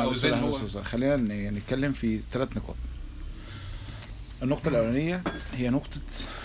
بص خلينا نتكلم في 3 نقاط. النقطة الأولانية هي نقطة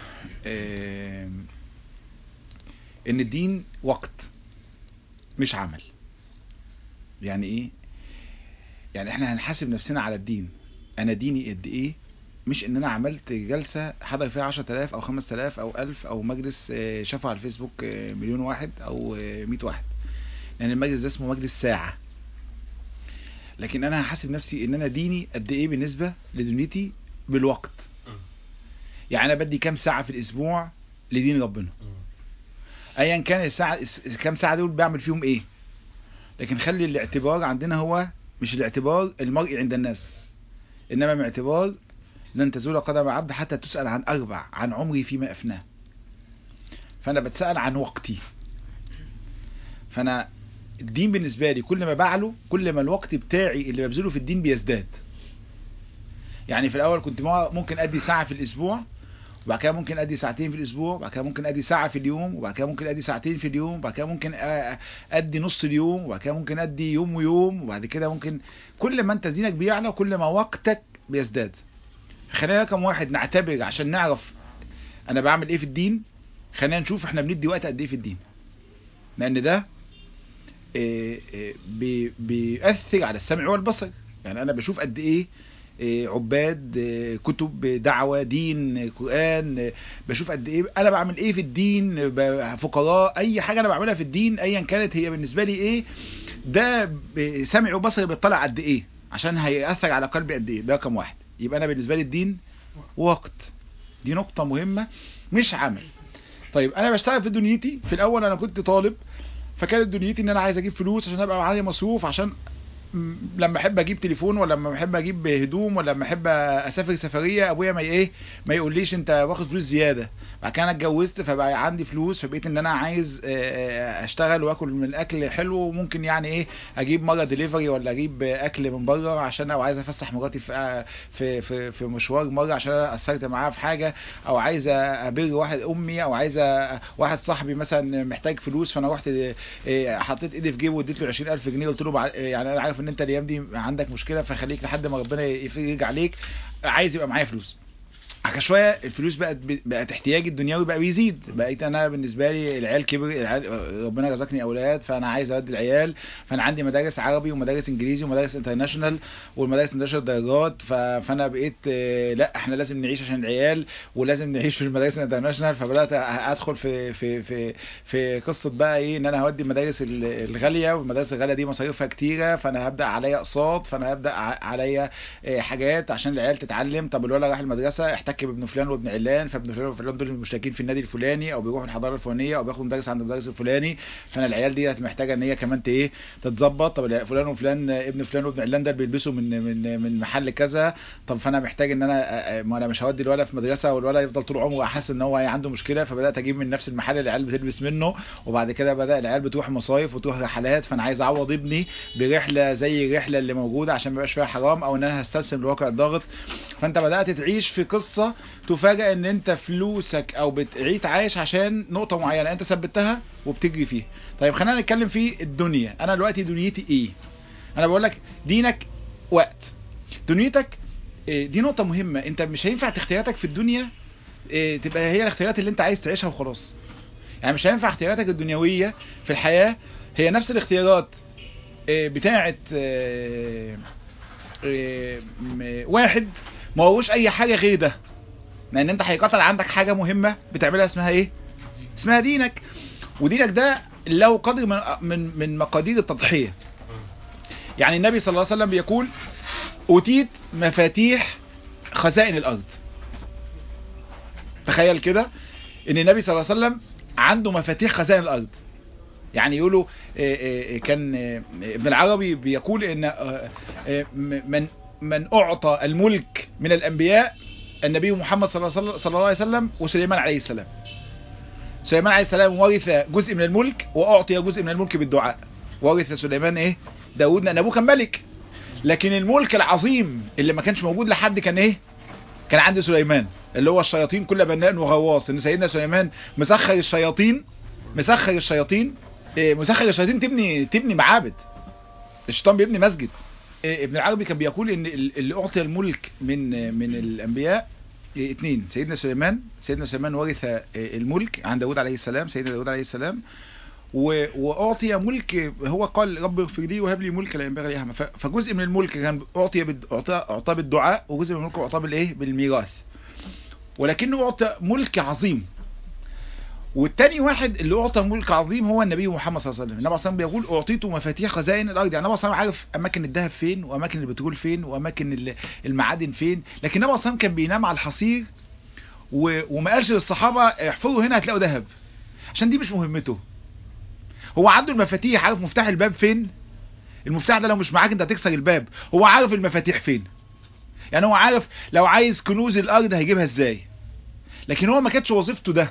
ان الدين وقت مش عمل. يعني ايه؟ يعني احنا هنحاسب نفسنا على الدين، انا ديني قد ايه، مش ان انا عملت جلسة حضر فيها 10,000 او 5,000 او 1000 او مجلس شافه على الفيسبوك مليون واحد او 100 واحد، لان المجلس ده اسمه مجلس ساعة. لكن انا هحاسب نفسي ان انا ديني قد ايه بالنسبة لدنيتي بالوقت. يعني انا بدي كام ساعة في الاسبوع لدين ربنا، ايا كان الساعة كام ساعة دول بعمل فيهم ايه. لكن خلي الاعتبار عندنا هو مش الاعتبار المرئي عند الناس، انما من اعتبار لن تزول قدم عبد حتى تسأل عن 4 عن عمري فيما افناه. فانا بتسأل عن وقتي. فانا الدين بالنسبة لي كل ما بعله كل ما الوقت بتاعي اللي ببذله في الدين بيزداد. يعني في الاول كنت ممكن ادي ساعة في الاسبوع، وبعد كده ممكن ادي ساعتين في الاسبوع، وبعد كده ممكن ادي ساعة في اليوم، وبعد كده ممكن ادي ساعتين في اليوم، وبعد كده ممكن ادي نص اليوم، وبعد كده ممكن ادي يوم ويوم، وبعد كده ممكن. كل ما انت دينك بيعلى كل ما وقتك بيزداد. خلينا كم واحد نعتبر عشان نعرف انا بعمل ايه في الدين. خلينا نشوف احنا بندي وقت قد ايه في الدين، لان ده بيأثر على السمع والبصر. يعني انا بشوف قد ايه عباد، كتب دعوة، دين، قرآن، بشوف قد ايه انا بعمل ايه في الدين، فقراء، اي حاجة انا بعملها في الدين ايا كانت هي بالنسبة لي ايه، ده سمع وبصر بيطلع قد ايه عشان هيأثر على قلبي قد ايه. ده رقم 1. يبقى انا بالنسبة لي الدين وقت، دي نقطة مهمة مش عمل. طيب انا بشتغل في دنيتي. في الاول انا كنت طالب، فكانت دنيتي ان انا عايز اجيب فلوس عشان ابقى معايا مصروف، عشان لما احب اجيب تليفون، ولا لما احب اجيب هدوم، ولا لما احب اسافر سفريه ابويا ما يقوليش انت واخد فلوس زياده. بعد كده انا اتجوزت فبقى عندي فلوس، فبقيت ان انا عايز اشتغل واكل من الاكل حلو، وممكن يعني اجيب مره ديليفري ولا اجيب اكل من بره عشان او عايز افسح مراتي في مشوار مره عشان انا قصرت معاها في حاجه، او عايز ابر واحد امي، او عايز واحد صاحبي مثلا محتاج فلوس، فانا رحت حطيت ايدي في جيبه واديت له 20,000 جنيه، قلت له يعني انا عارف ان انت الايام دي عندك مشكله، فخليك لحد ما ربنا يفرج عليك، عايز يبقى معايا فلوس. عشان شويه الفلوس بقت احتياجي الدنيوي بقى بيزيد. بقيت انا بالنسبه لي العيال كبر، ربنا رزقني اولاد، فانا عايز اودي العيال، فانا عندي مدارس عربي ومدارس انجليزي ومدارس انترناشونال، والمدارس 11 درجات. فانا بقيت لا احنا لازم نعيش عشان العيال، ولازم نعيش في المدارس الانترناشونال. فبدات ادخل في قصه بقى ايه، ان انا هودي المدارس الغاليه، والمدارس الغاليه دي مصاريفها كتيره، فانا هبدا عليا اقساط، فانا هبدا عليا حاجات عشان العيال تتعلم. طب الولد راح المدرسه احتك بابن فلان وابن علان، فابن فلان وابن علان دول مشتركين في النادي الفلاني، او بيروحوا الحضاره الفلانيه، او بياخدوا مدرس عند المدرس الفلاني، فانا العيال دي محتاجه ان هي كمان تتظبط. طب فلان وفلان ابن فلان وابن علان ده بيلبسوا من محل كذا، طب فانا محتاج ان انا ما انا مش هودي الولد في مدرسه والولد يفضل طول عمره حاسس ان هو عنده مشكله، فبدات اجيب من نفس المحل اللي العيال بتلبس منه. وبعد كده بدا العيال بتروح مصايف وتروح رحلات، فانا عايز اعوض ابني برحله زي الرحله اللي موجوده عشان ما يبقاش فيها حرام، او ان انا هستسلم لواقع الضغط. فانت بدات تعيش في قصه تفاجئ ان انت فلوسك او بتعيش عايش عشان نقطة معينة انت ثبتها وبتجري فيها. طيب خلينا نتكلم في الدنيا. انا دلوقتي دنيتي ايه؟ انا بقول لك دينك وقت، دنيتك دي نقطة مهمة. انت مش هينفع اختياراتك في الدنيا تبقى هي الاختيارات اللي انت عايز تعيشها وخلاص. يعني مش هينفع اختياراتك الدنيوية في الحياة هي نفس الاختيارات بتاعت واحد ما هوش اي حاجة غير ده، لان انت هيقطع عندك حاجة مهمة بتعملها اسمها ايه؟ اسمها دينك. ودينك ده له قدر من مقادير التضحية. يعني النبي صلى الله عليه وسلم بيقول أوتيت مفاتيح خزائن الأرض. تخيل كده ان النبي صلى الله عليه وسلم عنده مفاتيح خزائن الأرض. يعني يقولوا كان ابن العربي بيقول ان من أعطى الملك من الأنبياء النبي محمد صلى الله عليه وسلم وسليمان عليه السلام. سليمان عليه السلام ورث جزء من الملك وأعطي جزء من الملك بالدعاء. ورث سليمان ايه؟ داود، لأن أبوه كان ملك. لكن الملك العظيم اللي ما كانش موجود لحد كان ايه؟ كان عند سليمان، اللي هو الشياطين كل بناء وغواص. ان سيدنا سليمان مسخر الشياطين تبني معابد. الشيطان بيبني مسجد، ابن العربي كان بيقول ان اللي اعطي الملك من الانبياء اثنين. سيدنا سليمان ورث الملك عن داود عليه السلام، سيدنا داود عليه السلام، واعطي ملك، هو قال رب اغفر لي وهب لي ملك لا ينبغي لي احد. فجزء من الملك كان اعطاه بالدعاء، وجزء من الملك اعطاه بالايه؟ بالميراث، ولكنه اعطى ملك عظيم. والتاني واحد اللي اعطى ملك عظيم هو النبي محمد صلى الله عليه وسلم. النبي صلى الله عليه وسلم بيقول اعطيت مفاتيح خزائن الارض. يعني النبي صلى الله عليه وسلم عارف اماكن الذهب فين، واماكن البترول فين، واماكن المعادن فين، لكن النبي صلى الله عليه وسلم كان بينام على الحصير وما قالش للصحابه احفروا هنا هتلاقوا ذهب، عشان دي مش مهمته. هو عنده المفاتيح، عارف مفتاح الباب فين. المفتاح ده لو مش معاك انت هتكسر الباب. هو عارف المفاتيح فين، يعني هو عارف لو عايز كنوز الارض هيجيبها ازاي، لكن هو ما كانتش وظيفته ده.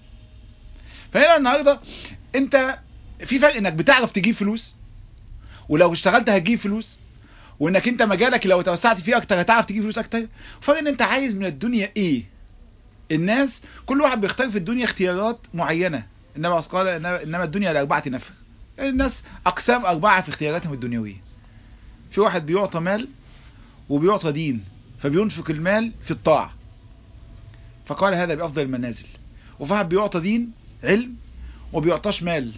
فهنا النهارده انت في فرق انك بتعرف تجيب فلوس، ولو اشتغلت هتجيب فلوس، وانك انت مجالك لو توسعت فيه اكتر هتعرف تجيب فلوس اكتر. فرق ان انت عايز من الدنيا ايه. الناس كل واحد بيختار في الدنيا اختيارات معينة. انما قال انما الدنيا لاربعة نفر. الناس اقسام اربعة في اختياراتهم الدنيوية. في واحد بيعطى مال وبيعطى دين، فبينفق المال في الطاعة، فقال هذا بأفضل المنازل. وفي واحد بيعطى دين علم وبيعطاش مال،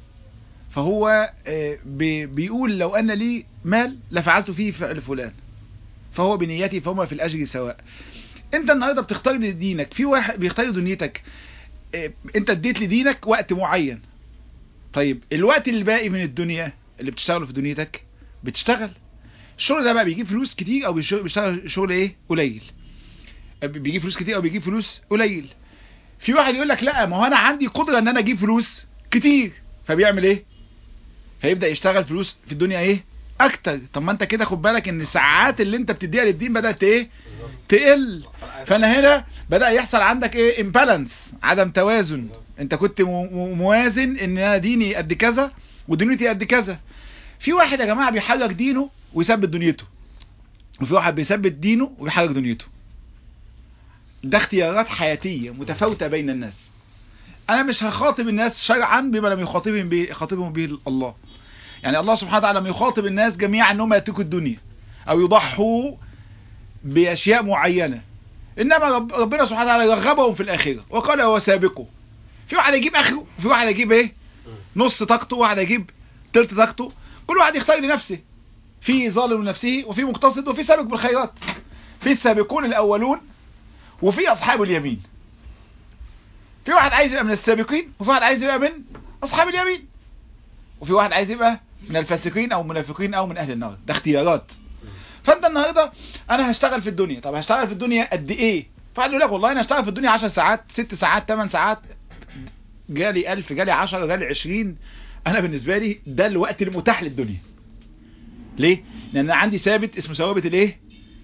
فهو بيقول لو أن لي مال لفعلت فيه فعل فلان، فهو بنيتي فهما في الأجر سواء. انت النهاردة بتختار لدينك، في واحد بيختار دنيتك. انت اديت لدينك وقت معين، طيب الوقت اللي باقي من الدنيا اللي بتشتغله في دنيتك بتشتغل. الشغل ده بقى بيجيب فلوس كتير او بيشتغل شغل ايه قليل، بيجيب فلوس كتير او بيجيب فلوس قليل. في واحد يقول لك لا، ما هو انا عندي قدرة ان انا اجيب فلوس كتير، فبيعمل ايه؟ فيبدأ يشتغل فلوس في الدنيا ايه اكتر. طب ما انت كده خد بالك ان الساعات اللي انت بتديها للدين بدأت ايه تقل. فانا هنا بدأ يحصل عندك ايه امبالانس، عدم توازن. انت كنت موازن ان انا ديني قد كذا ودنيتي قد كذا. في واحد يا جماعة بيحرك دينه ويثبت دنيته، وفي واحد بيثبت دينه وبيحرك دنيته. ده اختيارات حياتية متفاوتة بين الناس. انا مش هخاطب الناس شرعا بما لم يخاطبهم به الله. يعني الله سبحانه وتعالى لم يخاطب الناس جميعا انهم يتركوا الدنيا او يضحوا باشياء معينة، انما ربنا سبحانه وتعالى رغبهم في الاخرة وقال هو سابقوا. في واحد يجيب اخره، وفي واحد يجيب ايه نص طاقته، وواحد يجيب تلت طاقته. كل واحد يختار لنفسه، في ظالم لنفسه وفي مقتصد وفي سابق بالخيرات، في السابقون الاولون وفي اصحاب اليمين. في واحد عايز يبقى من السابقين، وفي واحد عايز يبقى من اصحاب اليمين، وفي واحد عايز يبقى من الفاسقين او المنافقين او من اهل النار. ده اختيارات. فانت النهارده انا هشتغل في الدنيا، طب هشتغل في الدنيا قد ايه؟ فقال له لك والله انا هشتغل في الدنيا 10 ساعات 6 ساعات 8 ساعات، جالي 1000 جالي 10 جالي 20. انا بالنسبه لي ده الوقت المتاح للدنيا. ليه؟ لان انا عندي ثابت اسمه ثوابت الايه؟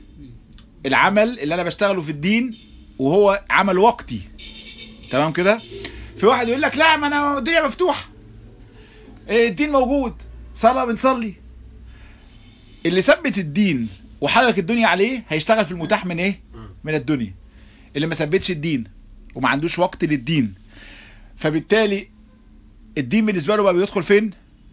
العمل اللي انا بشتغله في الدين، وهو عمل وقتي. تمام كده؟ في واحد يقول لك لا، ما انا الدنيا مفتوحه، الدين موجود، صلاه بنصلي. اللي ثبت الدين وحرك الدنيا عليه هيشتغل في المتاح من ايه؟ من الدنيا. اللي ما ثبتش الدين وما عندوش وقت للدين، فبالتالي الدين بالنسبه له بقى بيدخل فين؟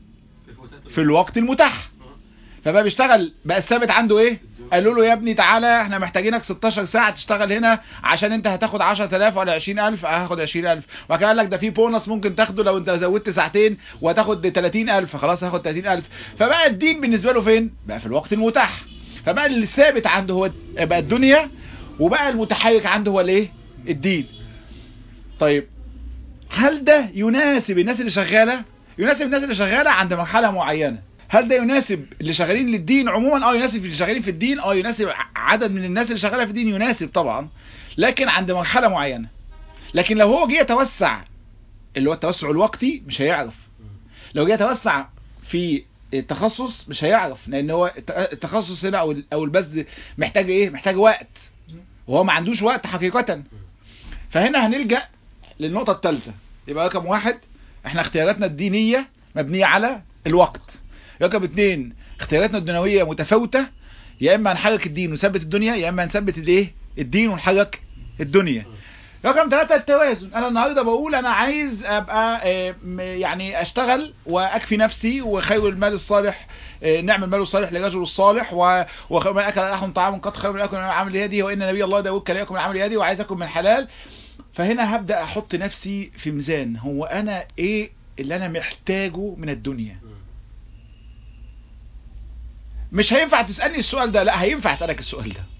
في الوقت المتاح. فبقى بيشتغل، بقى الثابت عنده ايه؟ قالوا له يا ابني تعالى احنا محتاجينك 16 ساعة تشتغل هنا عشان انت هتاخد 10,000 ولا 20,000. هاخد 20,000. وكان قال لك ده في بونص ممكن تاخده لو انت زودت ساعتين وهتاخد 30,000. خلاص هاخد 30,000. فبقى الدين بالنسبة له فين؟ بقى في الوقت المتاح. فبقى اللي الثابت عنده هو بقى الدنيا، وبقى المتحرك عنده هو الايه؟ الدين. طيب هل ده يناسب الناس اللي شغالة؟ يناسب الناس اللي شغالة عند مرحلة معينة. هل ده يناسب اللي شغالين للدين عموما؟ يناسب اللي شغالين في الدين، يناسب عدد من الناس اللي شغاله في الدين، يناسب طبعا، لكن عند مرحله معينه. لكن لو هو جه يتوسع، اللي هو التوسع الوقتي، مش هيعرف. لو جه يتوسع في التخصص مش هيعرف، لان هو التخصص هنا او البذل محتاج ايه؟ محتاج وقت، وهو ما عندوش وقت حقيقه. فهنا هنلجأ للنقطه الثالثه. يبقى رقم 1 احنا اختياراتنا الدينيه مبنيه على الوقت. رقم 2 اختياراتنا الدنيويه متفاوته، يا اما هنحرك الدين ونثبت الدنيا، يا اما هنثبت الايه؟ الدين ونحرك الدنيا. رقم 3 التوازن. انا النهارده بقول انا عايز ابقى يعني اشتغل واكفي نفسي، وخير المال الصالح نعم المال الصالح للرجل الصالح، ومن اكل لحم طعام قد خير من اكل من عمل يدي، وان نبي الله داود كان ياكل من عمل يدي، وعايز اكل من حلال. فهنا هبدا احط نفسي في ميزان، هو انا ايه اللي انا محتاجه من الدنيا. مش هينفع تسالني السؤال ده، لا هينفع اسالك السؤال ده،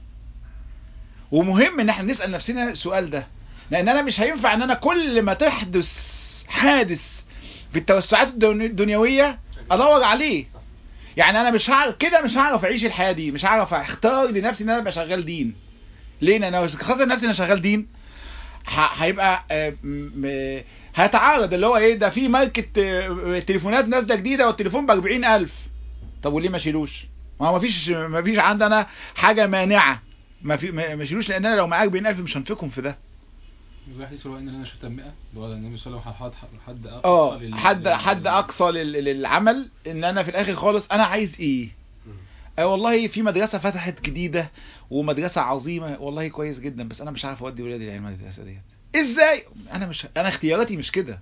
ومهم ان احنا نسال نفسنا السؤال ده، لان انا مش هينفع ان انا كل ما تحدث حادث في التوسعات الدنيويه ادور عليه. يعني انا مش هعرف كده، مش هعرف اعيش الحياه دي، مش هعرف اختار لنفسي ان انا ابقى شغال دين. ليه؟ لان انا لو اخترت لنفسي ان انا شغال دين هيبقى هيتعارض اللي هو ايه ده، في ماركه تليفونات نازله جديده والتليفون ب40,000. طب وليه ما شيلوش؟ ما هو ما فيش عندنا حاجه مانعه ما شيلوش، لان انا لو معاك 40,000 مش هنفقهم في ده. زي حديث الرواية ان انا شتم 100 اللي هو النبي صلى الله عليه وسلم حد اقصى للعمل، ان انا في الاخر خالص انا عايز ايه. والله في مدرسه فتحت جديده ومدرسه عظيمه، والله كويس جدا، بس انا مش عارف اودي ولادي العلم المدرسه ديت ازاي. انا اختياراتي مش كده.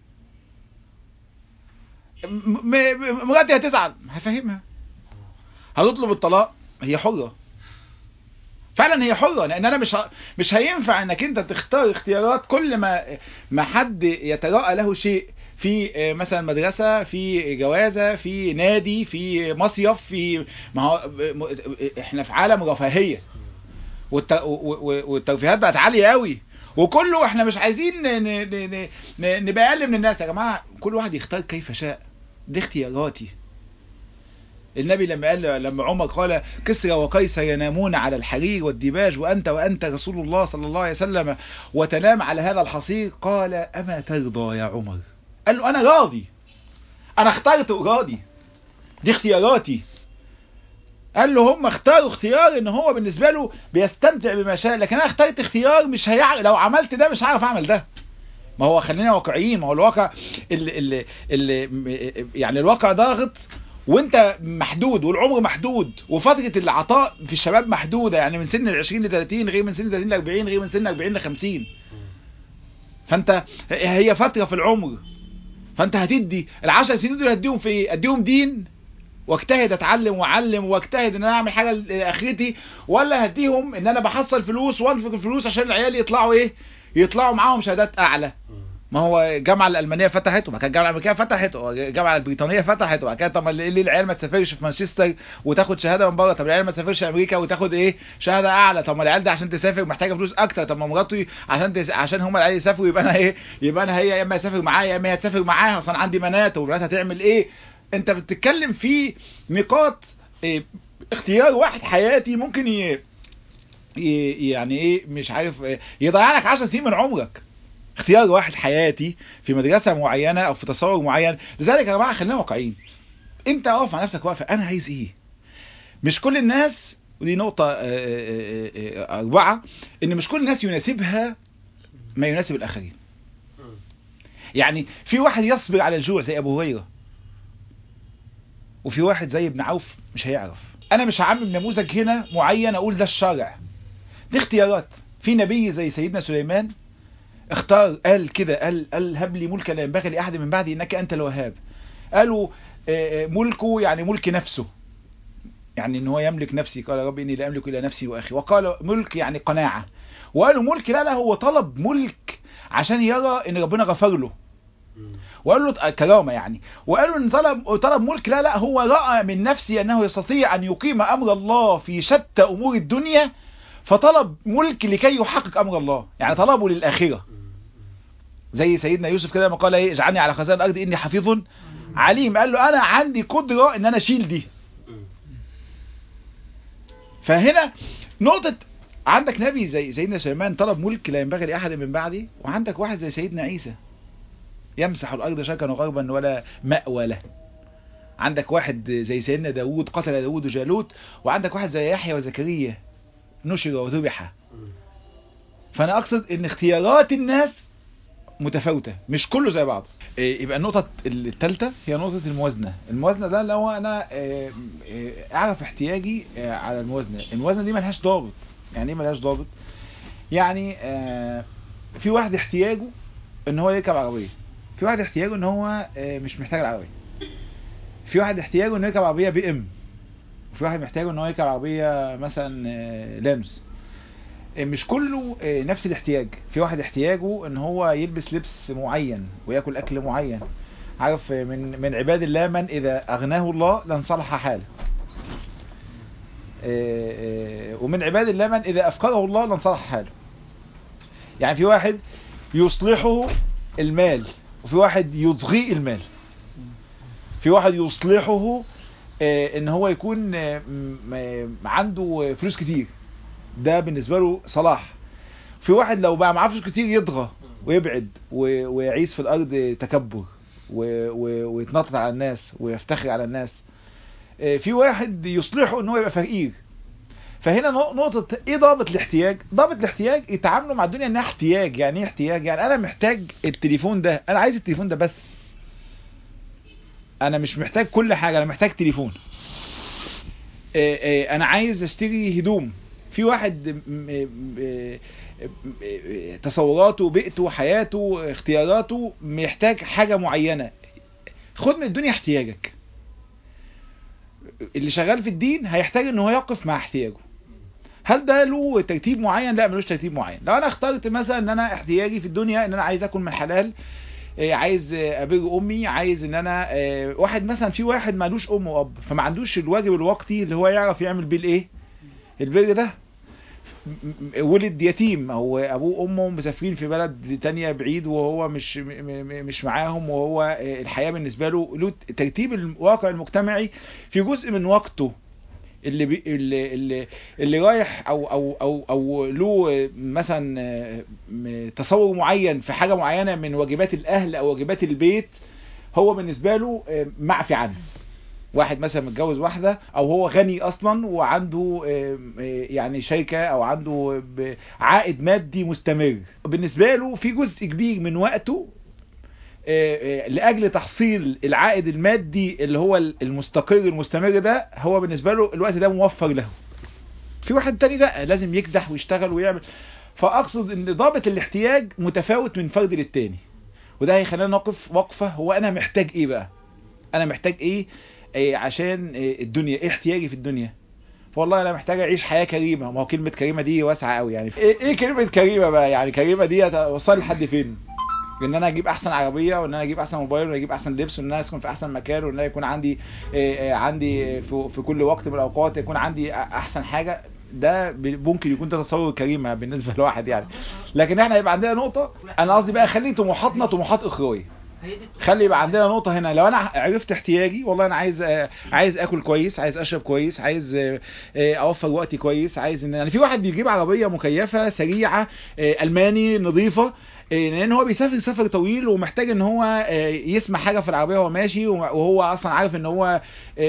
مراتي هتزعل، هفهمها. هتطلب الطلاق، هي حره فعلا، هي حره، لان انا مش هينفع انك انت تختار اختيارات كل ما حد يتراءى له شيء في مثلا مدرسه، في جوازه، في نادي، في مصيف، في ما هو احنا في عالم رفاهيه، والترفيهات بقت عاليه قوي، وكله احنا مش عايزين نبقى اقل من الناس. يا جماعه كل واحد يختار كيف شاء، دي اختياراتي. النبي لما عمر قال كسرى وقيصر ينامون على الحرير والديباج وأنت رسول الله صلى الله عليه وسلم وتنام على هذا الحصير، قال أما ترضى يا عمر؟ قال له أنا راضي، أنا اخترت راضي، دي اختياراتي. قال له هم اختاروا اختيار ان هو بالنسبة له بيستمتع بما شاء، لكن انا اخترت اختيار مش لو عملت ده مش هعرف اعمل ده. ما هو خلينا واقعيين، ما هو الواقع يعني الواقع ضاغط، وانت محدود، والعمر محدود، وفترة العطاء في الشباب محدودة، يعني من سن 20 ل 30 غير من سن 30 ل 40 غير من سن 40 ل 50. فانت هي فترة في العمر، فانت هتدي ال10 سنين دول هديهم في ايه؟ اديهم دين واجتهد اتعلم واعلم واجتهد ان انا اعمل حاجة لاخرتي، ولا هديهم ان انا بحصل فلوس وانفق الفلوس عشان العيال يطلعوا ايه؟ يطلعوا معاهم شهادات اعلى. ما هو الجامعه الالمانيه فتحت، وبعد كده الجامعه الامريكيه فتحت، والجامعه البريطانيه فتحت، وبعد كده طب ليه العيال ما تسافرش في مانشستر وتاخد شهاده من بره؟ طب العيال ما تسافرش امريكا وتاخد ايه؟ شهاده اعلى. طب ما العيال دي عشان تسافر محتاجه فلوس اكتر. طب ما مراتي عشان هم العيال يسافروا يبقى انا ايه؟ يبقى انا هي يا اما يسافر معايا يا اما هي تسافر معاها، اصلا عندي بنات وبنات هتعمل ايه؟ انت بتتكلم في نقاط إيه؟ اختيار واحد حياتي ممكن يعني ايه مش عارف إيه؟ يضيع لك 10 سنين من عمرك. اختيار واحد حياتي في مدرسة معينة او في تصور معين. لذلك يا جماعة خلينا واقعيين، انت اقف مع نفسك واقفة، انا عايز ايه؟ مش كل الناس، ودي نقطة 4، ان مش كل الناس يناسبها ما يناسب الاخرين. يعني في واحد يصبر على الجوع زي ابو هريرة، وفي واحد زي ابن عوف مش هيعرف. انا مش هعمل نموذج هنا معين اقول ده الشرع، دي اختيارات. في نبي زي سيدنا سليمان اختار، قال كده، قال هب لي ملكا لا ينبغي لاحد من بعدي انك انت الوهاب. قالوا ملكه يعني ملك نفسه، يعني ان هو يملك نفسي، قال ربي اني لا املك الا نفسي واخي. وقال ملك يعني قناعه. وقالوا ملك لا هو طلب ملك عشان يرى ان ربنا غفر له، وقالوا له كرامه يعني. وقالوا ان طلب ملك لا هو راى من نفسه انه يستطيع ان يقيم امر الله في شتى امور الدنيا، فطلب ملك لكي يحقق امر الله، يعني طلبه للاخره. زي سيدنا يوسف كده لما قال ايه اجعلني على خزائن الارض اني حفيظ عليم، قال له انا عندي قدره ان انا اشيل دي. فهنا نقطه، عندك نبي زي سيدنا سليمان طلب ملك لا ينبغي لاحد من بعدي، وعندك واحد زي سيدنا عيسى يمسح الارض شرقا وغربا ولا مأوى له. عندك واحد زي سيدنا داود قتل داود جالوت، وعندك واحد زي يحيى وزكريا نشر وذبح. فانا اقصد ان اختيارات الناس متفاوتة، مش كله زي بعض. يبقى النقطة الثالثة هي نقطة الموازنة. الموازنة ده لو انا اعرف احتياجي على الموازنة. الموازنة دي ملهاش ضابط. يعني ايه ملهاش ضابط؟ يعني في واحد احتياجه ان هو يركب عربية، في واحد احتياجه ان هو مش محتاج العربية، في واحد احتياجه انه يركب عربية بي ام، وفي واحد محتاجه ان هو يركب عربية مثلا لانوس. مش كله نفس الاحتياج. في واحد احتياجه ان هو يلبس لبس معين وياكل اكل معين. عارف من عباد الله من اذا اغناه الله لانصلح حاله، ومن عباد الله من اذا افقره الله لانصلح حاله. يعني في واحد يصلحه المال، وفي واحد يضغي المال. في واحد يصلحه ان هو يكون عنده فلوس كتير، ده بالنسبة له صلاح. في واحد لو بقى معاه فلوس كتير يضغى ويبعد ويعيش في الارض تكبر ويتنطط على الناس ويفتخر على الناس. في واحد يصلحه ان هو يبقى فقير. فهنا نقطة ايه ضابط الاحتياج؟ ضابط الاحتياج يتعاملوا مع الدنيا انها احتياج. يعني ايه احتياج؟ يعني انا محتاج التليفون ده، انا عايز التليفون ده بس، انا مش محتاج كل حاجة، انا محتاج تليفون. انا عايز اشتري هدوم. في واحد تصوراته بيئته حياته اختياراته محتاج حاجة معينة. خد من الدنيا احتياجك. اللي شغال في الدين هيحتاج ان هو يقف مع احتياجه. هل ده له ترتيب معين؟ لا، ملوش ترتيب معين. لو انا اخترت مثلا ان انا احتياجي في الدنيا ان انا عايز اكل من حلال، عايز ابر امي، عايز ان انا واحد مثلا، في واحد ما عندوش ام واب فما عندوش الواجب الوقتي اللي هو يعرف يعمل بيه الايه، البر ده. ولد يتيم او ابوه وامه مسافرين في بلد تانية بعيد وهو مش معاهم، وهو الحياة بالنسبة له ترتيب الواقع المجتمعي في جزء من وقته اللي رايح او له مثلا تصور معين في حاجة معينة من واجبات الاهل او واجبات البيت، هو بالنسبة له معفي عنه. واحد مثلا متجوز واحدة او هو غني اصلا وعنده يعني شركة او عنده عائد مادي مستمر، بالنسبة له في جزء كبير من وقته لأجل تحصيل العائد المادي اللي هو المستقر المستمر ده، هو بالنسبة له الوقت ده موفر له. في واحد تاني لا، لازم يكدح ويشتغل ويعمل. فأقصد ان ضابط الاحتياج متفاوت من فرد للتاني، وده هيخلينا نقف وقفة. هو انا محتاج ايه بقى؟ انا محتاج ايه عشان الدنيا؟ ايه احتياجي في الدنيا؟ والله انا محتاج اعيش حياة كريمة. ما هو كلمة كريمة دي واسعة قوي يعني. ايه كلمة كريمة بقى؟ يعني كريمة دي هتوصل لحد فين؟ ان انا اجيب احسن عربية، وان انا اجيب احسن موبايل، وان اجيب احسن لبس، وان انا اسكن في احسن مكان، وان انا يكون عندي في كل وقت من الاوقات يكون عندي احسن حاجة. ده ممكن يكون ده تصور كريمة بالنسبة لواحد يعني. لكن احنا يبقى عندنا نقطة، انا قصدي بقى خلي طموحاتنا طموحات اخروية. خلي يبقى عندنا نقطة هنا. لو انا عرفت احتياجي، والله انا عايز اكل كويس، عايز اشرب كويس، عايز اوفر وقتي كويس، عايز ان يعني في واحد بيجيب عربية مكيفة سريعة الماني نظيفة، لان هو بيسافر سفر طويل ومحتاج ان هو يسمع حاجة في العربية وهو ماشي، وهو اصلا عارف ان هو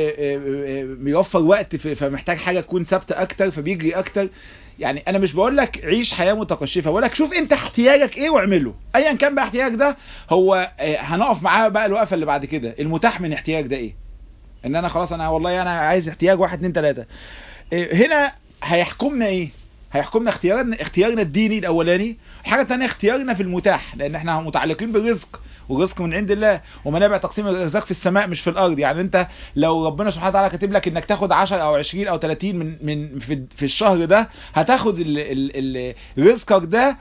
بيوفر وقت، فمحتاج حاجة تكون ثابتة اكتر، فبيجري اكتر. يعني انا مش بقول لك عيش حياة متقشفة، بقول لك شوف انت احتياجك ايه واعمله ايا كان بقى احتياجك ده. هو هنقف معاه بقى الوقفة اللي بعد كده، المتاح من احتياج ده ايه. ان انا خلاص انا والله انا عايز احتياج 1 2 3. هنا هيحكمنا ايه؟ هيحكمنا اختيارنا الديني الاولاني. الحاجة الثانية اختيارنا في المتاح، لان احنا متعلقين بالرزق، والرزق من عند الله، ومنابع تقسيم الرزاق في السماء مش في الارض. يعني انت لو ربنا سبحانه وتعالى كاتب لك انك تاخد 10 او 20 او 30 من في الشهر ده، هتاخد رزقك ده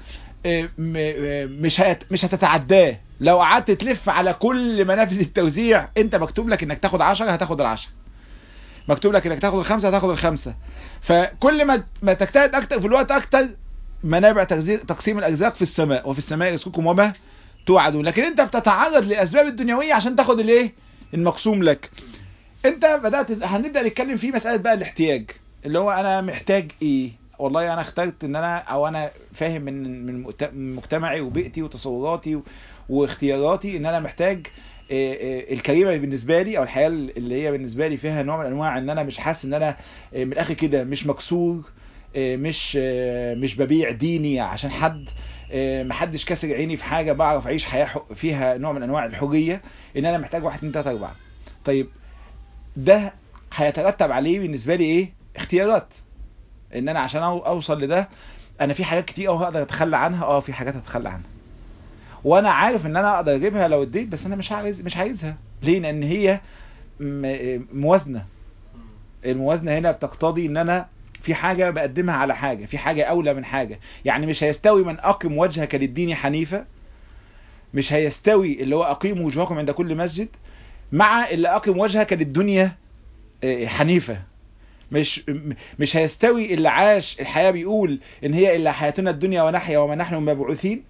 مش هتتعداه. لو قعدت تلف على كل منافذ التوزيع، انت مكتوب لك انك تاخد 10 هتاخد ال10، مكتوب لك انك تاخد ال5 هتاخد ال5. فكل ما تجتهد اكتر في الوقت اكتر، منابع تقسيم الارزاق في السماء، وفي السماء رزقكم وما توعدون. لكن انت بتتعرض لاسباب الدنيويه عشان تاخد الايه المقسوم لك. انت هنبدا نتكلم في مساله بقى الاحتياج، اللي هو انا محتاج ايه. والله انا اخترت ان انا فاهم من مجتمعي وبيئتي وتصوراتي واختياراتي ان انا محتاج الكريمه بالنسبه لي، او الحياه اللي هي بالنسبه لي فيها نوع من انواع ان انا مش حاسس ان انا من الاخر كده مش مكسور، مش ببيع ديني عشان حد، محدش كاسر عيني في حاجه، بعرف اعيش حياه فيها نوع من انواع الحريه. ان انا محتاج 1 2 3 4. طيب ده هيترتب عليه بالنسبه لي ايه؟ اختيارات. ان انا عشان اوصل لده انا في حاجات كتير قوي هقدر اتخلى عنها، في حاجات هتخلى عنها، وانا عارف ان انا اقدر اجيبها لو اديت، بس انا مش عايزها. ليه؟ لان هي موازنة. الموازنة هنا بتقتضي ان انا في حاجة بقدمها على حاجة، في حاجة اولى من حاجة. يعني مش هيستوي من اقم وجهك للدين حنيفة، مش هيستوي اللي هو اقيم وجوهكم عند كل مسجد مع اللي اقم وجهك للدنيا حنيفة. مش هيستوي اللي عاش الحياة بيقول ان هي الا حياتنا الدنيا ونحيا وما نحن مبعوثين،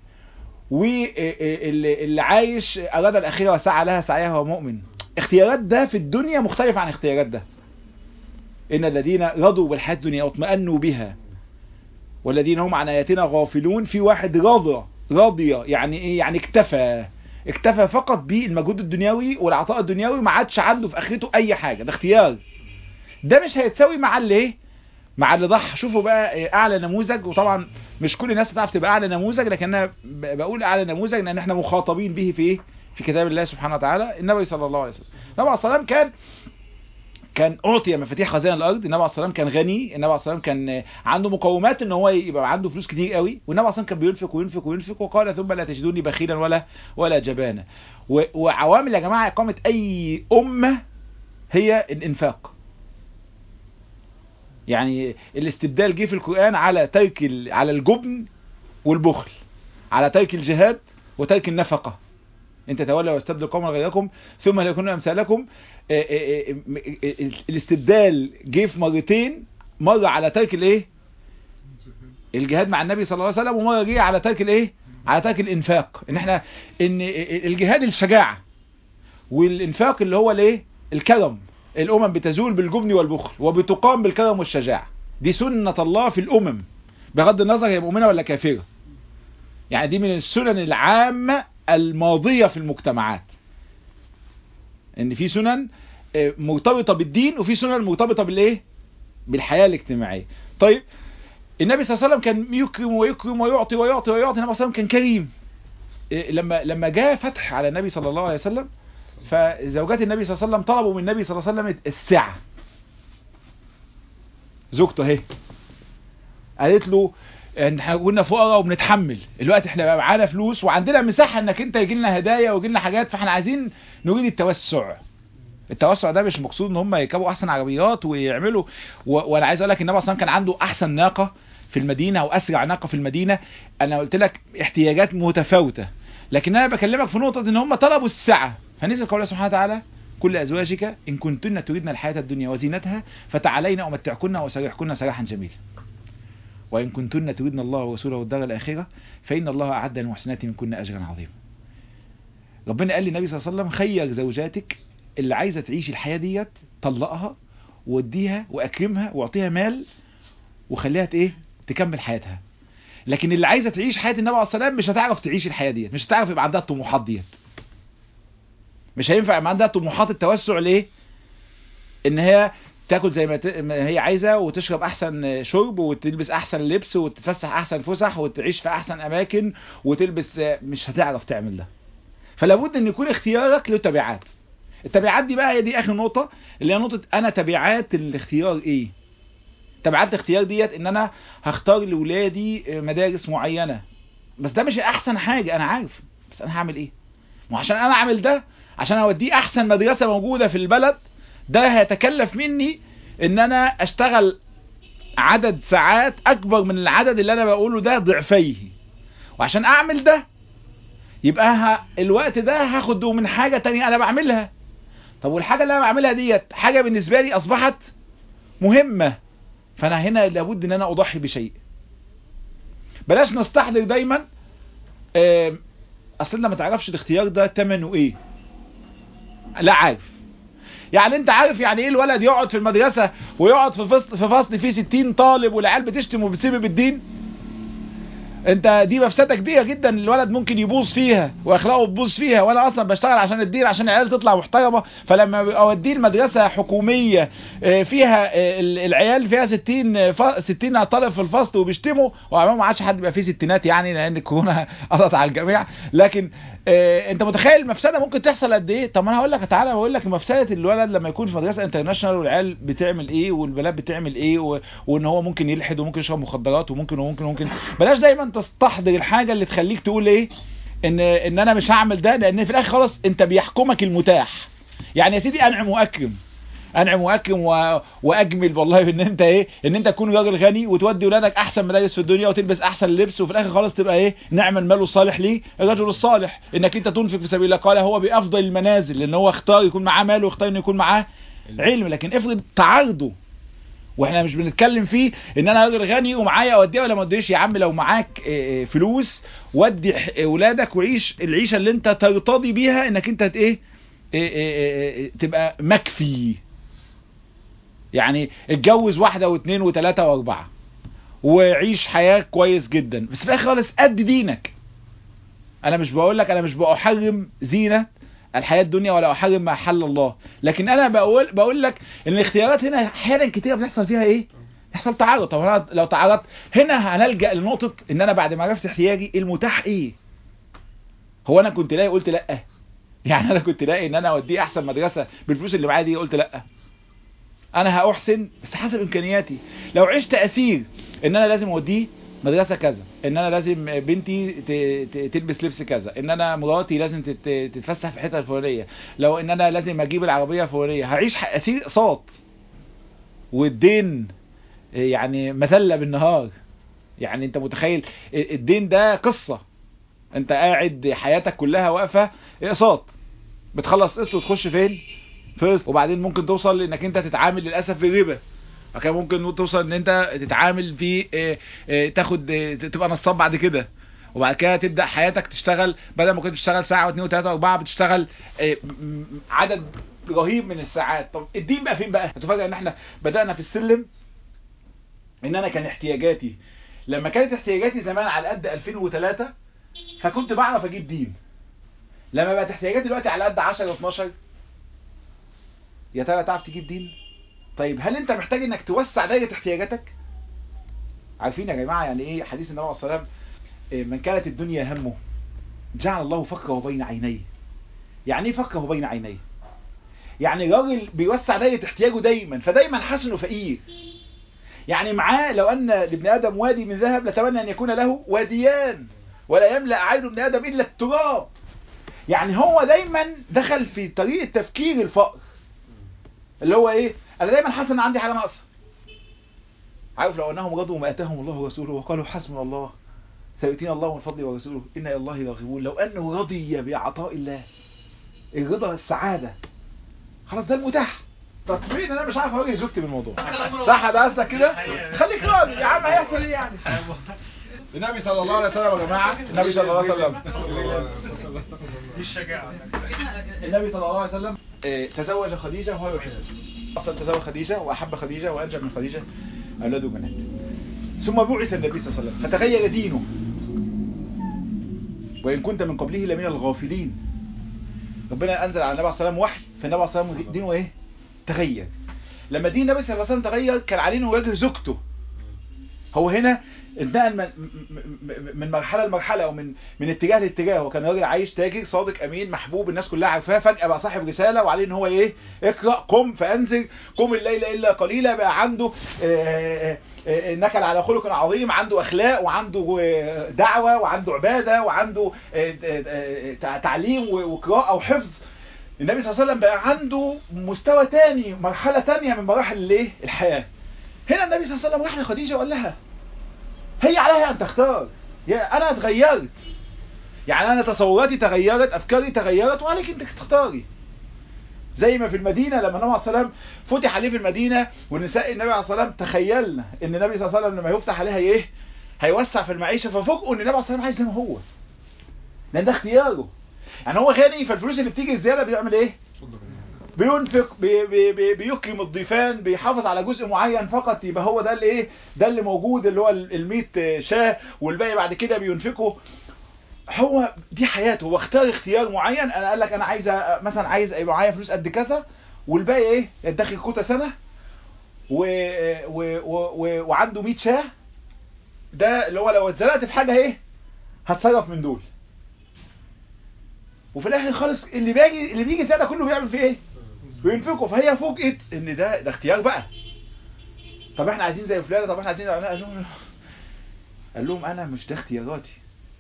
واللي عايش اراد الاخيرة وسعى لها سعيها وهو مؤمن. اختيارات ده في الدنيا مختلف عن اختيارات ده. ان الذين رضوا بالحياة الدنيا واطمأنوا بها والذين هم عن اياتنا غافلون. في واحد راضية يعني ايه؟ يعني اكتفى فقط بالمجهود الدنيوي والعطاء الدنيوي، ما عادش عنده في اخرته اي حاجة. ده اختيار. ده مش هيتساوي مع اللي ايه؟ مع اللي ضحى. شوفوا بقى اعلى نموذج، وطبعا مش كل الناس بتعرف تبقى اعلى نموذج، لكن انا بقول اعلى نموذج لان احنا مخاطبين به في ايه؟ في كتاب الله سبحانه وتعالى. النبي صلى الله عليه وسلم، النبي عليه الصلاه والسلام كان اعطي مفاتيح خزائن الارض. النبي عليه الصلاه والسلام كان غني. النبي عليه الصلاه والسلام كان عنده مقومات ان هو يبقى عنده فلوس كتير قوي. والنبي عليه الصلاه والسلام كان بينفق وينفق وينفق، وقال ثم لا تجدوني بخيلا ولا جبانا. وعوامل يا جماعه اقامه اي امه هي الانفاق. يعني الاستبدال جه في القرآن على على الجبن والبخل، على ترك الجهاد وترك النفقة. انت تولوا واستبدل قوما غيركم ثم لا يكونوا امثالكم. الاستبدال جه في مرتين، مرة على ترك الايه؟ الجهاد مع النبي صلى الله عليه وسلم، ومرة جه على ترك الايه؟ على ترك الانفاق. ان الجهاد الشجاعة، والانفاق اللي هو الايه؟ الكرم. الامم بتزول بالجبن والبخل وبتقام بالكرم والشجاعة. دي سنة الله في الامم بغض النظر هي مؤمنة ولا كافرة. يعني دي من السنن العامة الماضية في المجتمعات، ان في سنن مرتبطة بالدين وفي سنن مرتبطة بالايه؟ بالحياة الاجتماعية. طيب النبي صلى الله عليه وسلم كان يكرم ويكرم ويعطي ويعطي ويعطي. النبي صلى الله عليه وسلم كان كريم. لما جاء فتح على النبي صلى الله عليه وسلم، فزوجات النبي صلى الله عليه وسلم طلبوا من النبي صلى الله عليه وسلم السعة. زوجته اهي قالت له احنا كنا فقراء وبنتحمل، الوقت احنا بقى معانا فلوس وعندنا مساحة انك انت يجي لنا هدايا ويجي لنا حاجات، فاحنا عايزين نريد التوسع. التوسع ده مش مقصود ان هم يركبوا احسن عربيات ويعملوا وانا عايز اقول لك النبي اصلا كان عنده احسن ناقة في المدينة او اسرع ناقة في المدينة. انا قلت لك احتياجات متفاوتة، لكن انا بكلمك في نقطة ان هم طلبوا السعة. فنزل قوله سبحانه وتعالى: كل ازواجك ان كنتن تريدن الحياة الدنيا وزينتها فتعالين امتعكن واسرحكن سراحا جميلا، وان كنتن تريدن الله ورسوله والدار الاخرة فان الله اعد للمحسنات منكن اجرا عظيما. ربنا قال للنبي صلى الله عليه وسلم: خير زوجاتك، اللي عايزة تعيش الحياة ديت طلقها واديها واكرمها واعطيها مال وخليها تكمل حياتها. لكن اللي عايزة تعيش حياة النبي عليه الصلاة والسلام مش هتعرف تعيش الحياة ديت، مش هتعرف يبقى عندها الطموحات ديت، مش هينفع يبقى عندها طموحات التوسع. ليه؟ ان هي تاكل زي ما هي عايزة وتشرب احسن شرب وتلبس احسن لبس وتتفسح احسن فسح وتعيش في احسن اماكن وتلبس، مش هتعرف تعمل ده. فلابد ان يكون اختيارك له تبعات. التبعات دي بقى هي دي اخر نقطة، اللي هي نقطة انا تبعات الاختيار ايه؟ تبعات الاختيار ديت ان انا هختار لولادي مدارس معينة، بس ده مش احسن حاجة انا عارف، بس انا هعمل ايه؟ وعشان انا اعمل ده، عشان اوديه احسن مدرسة موجودة في البلد، ده هيتكلف مني ان انا اشتغل عدد ساعات اكبر من العدد اللي انا بقوله ده ضعفيه. وعشان اعمل ده يبقى الوقت ده هاخده من حاجة تانية انا بعملها. طب والحاجة اللي انا بعملها ديت حاجة بالنسبة لي اصبحت مهمة، فانا هنا لابد ان انا اضحي بشيء. بلاش نستحضر دايما اصلا ما تعرفش الاختيار ده تمنه ايه. لا عارف. يعني انت عارف يعني ايه الولد يقعد في المدرسة ويقعد في فصل فيه 60 طالب والعيال بتشتم وبتسيب بالدين؟ انت دي مفسدة كبيرة جدا، الولد ممكن يبوظ فيها واخلاقه تبوظ فيها. وانا اصلا بشتغل عشان الدين، عشان العيال تطلع محترمة. فلما اوديه المدرسة حكومية فيها العيال فيها 60 طالب في الفصل وبيشتموا، وعموما ما عادش حد بيبقى فيه ستينات يعني لان الكورونا قضت على الجميع، لكن انت متخيل المفسده ممكن تحصل قد ايه؟ طب انا هقول لك تعالى بقول لك مفسده الولد لما يكون في مدرسه انترناشونال والعيال بتعمل ايه والبنات بتعمل ايه وان هو ممكن يلحد وممكن يشرب مخدرات وممكن. بلاش دايما تستحضر الحاجه اللي تخليك تقول ايه ان انا مش هعمل ده، لان في الاخر خلاص انت بيحكمك المتاح. يعني يا سيدي انعم واكرم واجمل والله ان انت ان انت تكون راجل غني وتودي ولادك احسن مدارس في الدنيا وتلبس احسن لبس، وفي الاخر خالص تبقى نعم المال الصالح ليه الرجل الصالح، انك انت تنفق في سبيل الله. قال هو بافضل المنازل، لان هو اختار يكون معاه مال واختار انه يكون معاه علم. لكن افرض تعارضه، واحنا مش بنتكلم فيه ان انا راجل غني ومعايا اوديه ولا ما اوديش. يا عم لو معاك فلوس ودي اولادك وعيش العيشه اللي انت ترتضي بيها، انك انت تبقى مكفي. يعني اتجوز واحدة واثنين وثلاثة واربعة وعيش حياة كويس جدا، بس في الاخر خالص قد دينك. انا مش بأحرم زينة الحياة الدنيا ولا أحرم ما حل الله، لكن انا بقول لك ان الاختيارات هنا احيانا كتير بيحصل فيها يحصل تعارض. طب لو تعارضت هنا هنلجأ لنقطة ان انا بعد ما عرفت احتياجي المتاح هو انا كنت لاقي قلت لا؟ يعني انا كنت لاقي ان انا اوديه احسن مدرسة بالفلوس اللي معايا دي قلت لا؟ انا هاحسن بس حسب امكانياتي. لو عشت اسير ان انا لازم اوديه مدرسه كذا، ان انا لازم بنتي تلبس لبس كذا، ان انا مراتي لازم تتفسح في الحته الفلانيه، لو ان انا لازم اجيب العربيه الفلانيه، هعيش اسير اقساط. والدين يعني مثله بالنهار. يعني انت متخيل الدين ده قصه، انت قاعد حياتك كلها واقفه اقساط، بتخلص قسط وتخش فين؟ وبعدين ممكن توصل انك انت تتعامل للاسف في الربا، وكان ممكن توصل ان انت تتعامل في تبقى نصاب بعد كده، وبعد كده تبدا حياتك تشتغل بدل ما كنت بتشتغل ساعه واثنين وثلاثه واربعه بتشتغل عدد رهيب من الساعات. طب الدين بقى فين بقى؟ هتفاجئ ان احنا بدانا في السلم ان انا كان احتياجاتي لما كانت احتياجاتي زمان على قد 2003 فكنت بعرف اجيب دين. لما بقت احتياجاتي دلوقتي على قد 10 و12 يا ترى تعرف تجيب دين؟ طيب هل انت محتاج انك توسع دايره احتياجاتك؟ عارفين يا جماعه يعني ايه حديث النبي صلى الله عليه وسلم؟ من كانت الدنيا همه جعل الله فقره بين عينيه. يعني ايه فقره بين عينيه؟ يعني الراجل بيوسع دايره احتياجه دايما، فدايما حاسس انه فقير. يعني معاه لو ان لابن ادم وادي من ذهب لتمنى ان يكون له واديان ولا يملا عين ابن ادم الا التراب. يعني هو دايما دخل في طريقه تفكير الفقر، اللي هو انا دايما حاسس ان عندي حاجه ناقصه. عارف لو انهم رضوا ما اتاهم الله ورسوله وقالوا حسبنا الله سيؤتينا الله من فضله ورسوله انا الى الله راغبون، لو انه رضي بعطاء الله، الرضا السعاده، خلاص ده المتاح. طب فين انا مش عارف اواجه زوجتي بالموضوع؟ صح ده قصدك كده؟ خليك راضي يا عم، هيحصل ايه يعني؟ النبي صلى الله عليه وسلم يا جماعه، النبي صلى الله عليه وسلم الشجاعه. النبي صلى الله عليه وسلم تزوج خديجه وهو يحب. اصلا تزوج خديجه واحب خديجه وانجب من خديجه اولاد وبنات. ثم بعث النبي صلى الله عليه وسلم فتغير دينه، وان كنت من قبله لمن الغافلين. ربنا انزل على النبي صلى الله عليه وسلم وحي، فالنبي صلى الله عليه وسلم دينه تغير. لما دين النبي صلى الله عليه وسلم تغير كان عليه انه يواجه زوجته. هو هنا انتقل من مرحله لمرحله، او من اتجاه لاتجاه. هو كان راجل عايش تاجر صادق امين محبوب الناس كلها عارفاه، فجاه بقى صاحب رساله وعليه ان هو اقرا قم فانذر قم الليل الا قليلا. بقى عنده نكل على خلق عظيم، عنده اخلاق وعنده دعوه وعنده عباده وعنده تعليم وقراءه وحفظ. النبي صلى الله عليه وسلم بقى عنده مستوى تاني، مرحله تانيه من مراحل الحياه. هنا النبي صلى الله عليه وسلم راح لخديجه وقال لها هي عليها ان تختار، انا اتغيرت، يعني انا تصوراتي تغيرت، افكاري تغيرت، وعليك انت تختاري. زي ما في المدينه لما النبي عليه الصلاه والسلام فتح عليه في المدينه والنساء النبي عليه الصلاه والسلام تخيلنا ان النبي صلى الله عليه وسلم لما يفتح عليها هيوسع في المعيشه، ففوجئوا ان النبي عليه الصلاه والسلام عايز زي ما هو، لان ده اختياره. يعني هو غني، فالفلوس اللي بتيجي الزياده بيعمل بينفق، بيكرم الضيفان، بيحافظ على جزء معين فقط، يبقى هو ده ده اللي موجود، اللي هو ال100 شاه، والباقي بعد كده بينفقه. هو دي حياته، هو اختار اختيار معين. انا قال لك انا عايز يبقى معايا فلوس قد كذا، والباقي يدخل كوتا سنه وعنده 100 شاه، ده اللي هو لو اتزنقت في حاجه هتصرف من دول. وفي الاخر خالص اللي بيجي ده كله بيعمل فيه ايه؟ بينفقه. فهي فوجئت ان ده اختيار بقى. طب احنا عايزين زي فلان، طب احنا عايزين قال لهم انا مش ده اختياراتي،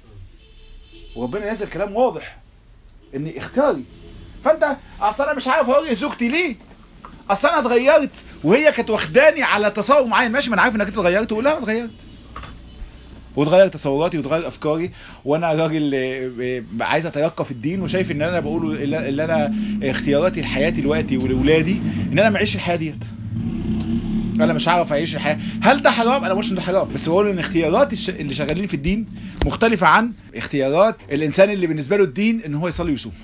وربنا نزل كلام واضح ان اختياري. فانت اصل انا مش عارف اواجه زوجتي ليه، اصل انا اتغيرت وهي كانت واخداني على تصور معين. ماشي، ما انا عارف انك انت اتغيرت، ولا انا اتغيرت وتغير تصوراتي وتغير افكاري، وانا راجل عايز اترقى في الدين، وشايف ان انا بقوله اللي انا اختياراتي لحياتي دلوقتي ولاولادي ان انا ما اعيش الحياه ديت. انا مش عارف اعيش الحياه. هل ده حرام؟ انا مش ده حرام، بس بقول ان اختيارات اللي شغالين في الدين مختلفه عن اختيارات الانسان اللي بالنسبه له الدين ان هو يصلي ويصوم.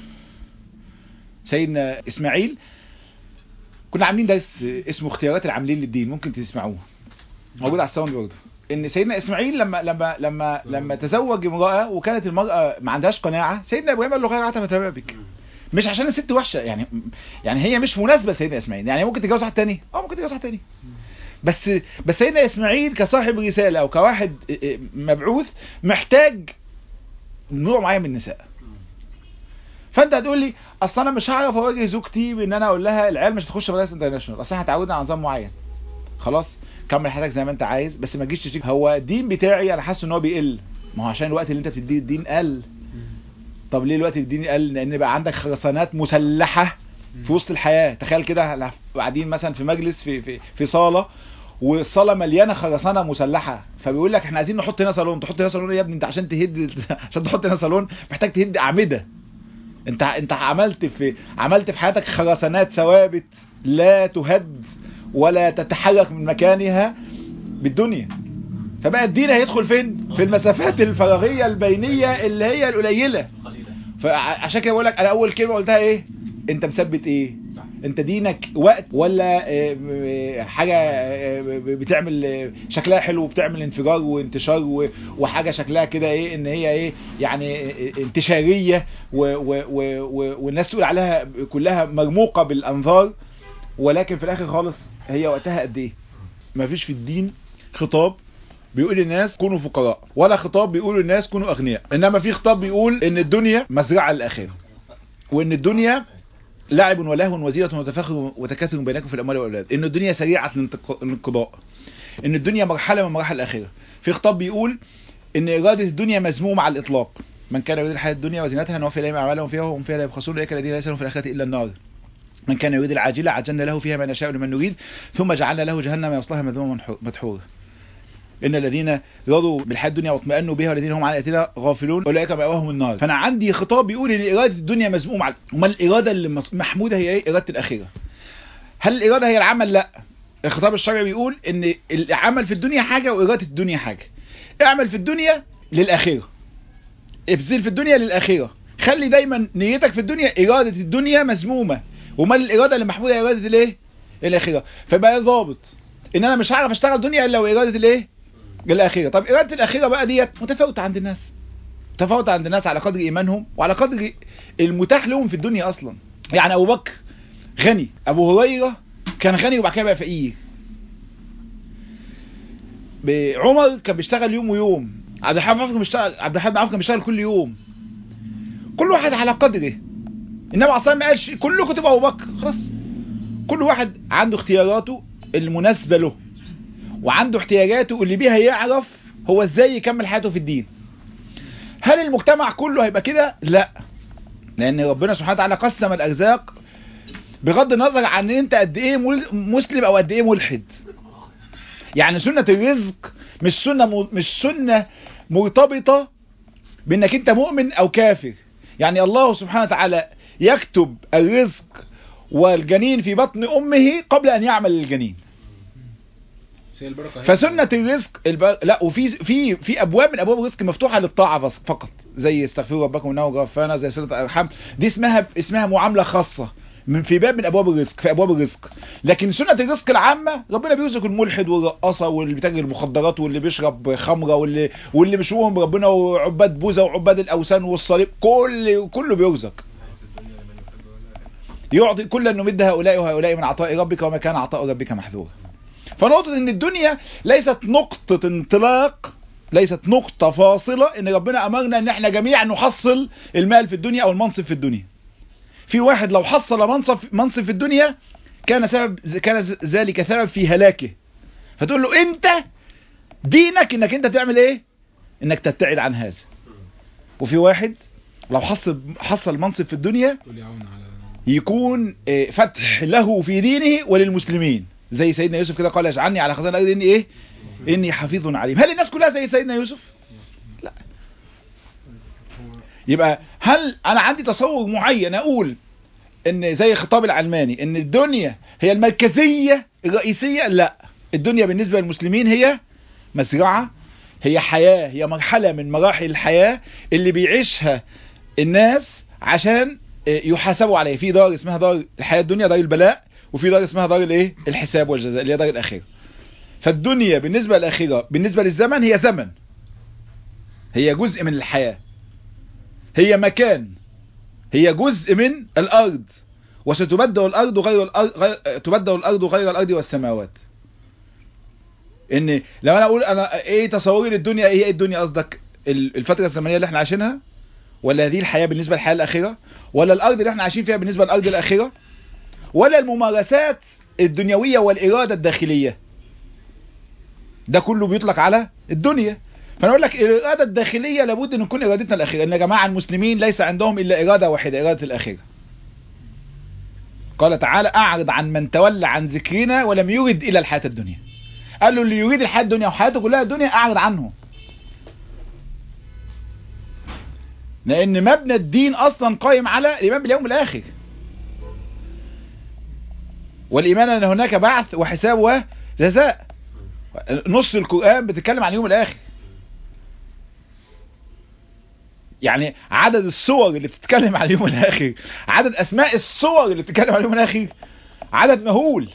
سيدنا اسماعيل كنا عاملين درس اسمه اختيارات العاملين للدين، ممكن تسمعوه، موجود على الساوند برضه. ان سيدنا اسماعيل لما تزوج امراه وكانت المراه ما عندهاش قناعه، سيدنا ابراهيم قال له غير عتبة بك. مش عشان الست وحشه، يعني هي مش مناسبه سيدنا اسماعيل، يعني ممكن تتجوز واحد تاني، ممكن تتجوز واحد تاني، بس سيدنا اسماعيل كصاحب رساله او كواحد مبعوث محتاج نوع معين من النساء. فانت هتقول لي اصل انا مش هعرف اواجه زوجتي بان انا اقول لها العيال مش هتخش مدارس انترناشونال، اصل احنا اتعودنا على نظام معين. خلاص كمل حياتك زي ما انت عايز، بس ما تجيش تشتكي هو الدين بتاعي انا حاسس ان هو بيقل. ما هو عشان الوقت اللي انت بتديه الدين قل. طب ليه الوقت الدين قل؟ لان بقى عندك خرسانات مسلحه في وسط الحياه. تخيل كده قاعدين مثلا في مجلس في صاله، والصاله مليانه خرسانه مسلحه، فبيقول لك احنا عايزين نحط هنا صالون. تحط هنا صالون يا ابني؟ انت عشان تحط هنا صالون محتاج تهد اعمده. انت عملت في حياتك خرسانات ثوابت لا تهد ولا تتحرك من مكانها بالدنيا. فبقى الدين هيدخل فين؟ في المسافات الفراغيه البينيه اللي هي القليله. فعشان كده بقول لك انا اول كلمه قلتها ايه؟ انت مثبت ايه؟ انت دينك وقت ولا حاجه بتعمل شكلها حلو وبتعمل انفجار وانتشار وحاجه شكلها كده ايه ان هي ايه يعني انتشاريه والناس تقول عليها كلها مرموقه بالانظار، ولكن في الاخر خالص هي وقتها قد ايه؟ مفيش في الدين خطاب بيقول للناس كونوا فقراء، ولا خطاب بيقول للناس كونوا اغنياء، انما في خطاب بيقول ان الدنيا مزرعه للاخره، وان الدنيا لعب ولهو وزينة وتفاخر وتكاثر بينكم في الاموال والاولاد، ان الدنيا سريعه الانقضاء، ان الدنيا مرحله من مراحل الاخره. في خطاب بيقول ان اراده الدنيا مذمومه على الاطلاق، من كان يريد الحياه الدنيا وزينتها نوفي اليهم اعمالهم فيها وهم فيها لا يبخسون اولئك الذين ليس لهم في الاخره الا النار، من كان يريد العاجله عجلنا له فيها ما نشاء لمن نريد ثم جعلنا له جهنم يصلاها مذموما مدحورا، ان الذين رضوا بالحياه الدنيا واطمئنوا بها والذين هم عن اياتنا غافلون اولئك مأواهم النار. فانا عندي خطاب بيقول ان اراده الدنيا مذمومه على، امال الاراده اللي محموده هي ايه؟ اراده الاخره. هل الاراده هي العمل؟ لا، الخطاب الشرعي بيقول ان العمل في الدنيا حاجه واراده الدنيا حاجه. اعمل في الدنيا للاخره، ابذل في الدنيا للاخره، خلي دايما نيتك في الدنيا اراده الدنيا مذمومه، امال الاراده اللي محموده هي اراده الايه؟ الاخره. فبقى ضابط ان انا مش هعرف اشتغل دنيا الا واراده الايه؟ الاخره. طب اراده الاخره بقى ديت متفاوته عند الناس، متفاوته عند الناس على قدر ايمانهم وعلى قدر المتاح لهم في الدنيا اصلا. يعني ابو بكر غني، ابو هريره كان غني وبعد كده بقى فقير، عمر كان بيشتغل يوم ويوم، عبد الرحمن بن عوف كان بيشتغل كل يوم. كل واحد على قدره. النبي اصلا ما قالش كلكم تبقوا ابو بكر، خلاص. كل واحد عنده اختياراته المناسبه له، وعنده احتياجاته اللي بيها يعرف هو ازاي يكمل حياته في الدين. هل المجتمع كله هيبقى كده؟ لا، لان ربنا سبحانه وتعالى قسم الارزاق بغض النظر عن انت قد ايه مسلم او قد ايه ملحد. يعني سنة الرزق مش سنة مرتبطة بانك انت مؤمن او كافر. يعني الله سبحانه وتعالى يكتب الرزق والجنين في بطن امه قبل ان يعمل الجنين. فسنة الرزق لا، وفي ابواب من ابواب الرزق مفتوحة للطاعة فقط، زي استغفروا ربكم انه غفرنا، زي صلة الارحام، دي اسمها معاملة خاصة في باب من ابواب الرزق، في ابواب الرزق. لكن سنة الرزق العامة ربنا بيرزق الملحد والرقاصة واللي بيتاجر المخدرات واللي بيشرب خمرة واللي بيشوهم بربنا وعباد بوذا وعباد الاوثان والصليب، كله بيرزق. يعطي كلا نمد هؤلاء وهؤلاء من عطاء ربك وما كان عطاء ربك محذورا. فنقطة ان الدنيا ليست نقطة انطلاق ليست نقطة فاصلة ان ربنا امرنا ان احنا جميعا نحصل المال في الدنيا او المنصب في الدنيا. في واحد لو حصل منصب في الدنيا كان ذلك سبب في هلاكه، فتقول له انت دينك انك انت تعمل ايه؟ انك تبتعد عن هذا. وفي واحد لو حصل منصب في الدنيا يكون فتح له في دينه وللمسلمين، زي سيدنا يوسف كده قال اجعلني على خزائن الارض اني ايه؟ اني حفيظ عليم. هل الناس كلها زي سيدنا يوسف؟ لا. يبقى هل انا عندي تصور معين اقول ان زي الخطاب العلماني ان الدنيا هي المركزية الرئيسية؟ لا، الدنيا بالنسبة للمسلمين هي مزرعة، هي حياة، هي مرحلة من مراحل الحياة اللي بيعيشها الناس عشان يحاسبوا عليه. في دار اسمها دار الحياة الدنيا، دار البلاء، وفي دار اسمها دار الايه؟ الحساب والجزاء، اللي هي دار الاخره. فالدنيا بالنسبة للاخره بالنسبة للزمن هي زمن، هي جزء من الحياة، هي مكان، هي جزء من الارض، وستبدل الارض تبدل الارض غير الارض والسماوات. ان لو انا اقول انا ايه تصوري للدنيا، ايه الدنيا قصدك؟ الفترة الزمنية اللي احنا عايشينها، ولا هذه الحياة بالنسبة للحياة الأخيرة، ولا الأرض اللي احنا عايشين فيها بالنسبة للأرض الأخيرة، ولا الممارسات الدنيوية والإرادة الداخلية؟ ده كله بيطلق على الدنيا. فأنا أقول لك الإرادة الداخلية لابد أن نكون إرادتنا الأخيرة. إن يا جماعة المسلمين ليس عندهم إلا إرادة واحدة، إرادة الأخيرة. قال تعالى أعرض عن من تولى عن ذكرنا ولم يرد إلى الحياة الدنيا. قال له اللي يريد الحياة الدنيا وحياته كلها الدنيا أعرض عنه، لأن مبنى الدين أصلا قائم على الإيمان باليوم الآخر، والإيمان أن هناك بعث وحساب وجزاء. نص القرآن بتتكلم عن اليوم الآخر. يعني عدد الصور اللي بتتكلم عن اليوم الآخر، عدد أسماء الصور اللي بتتكلم عن اليوم الآخر عدد مهول.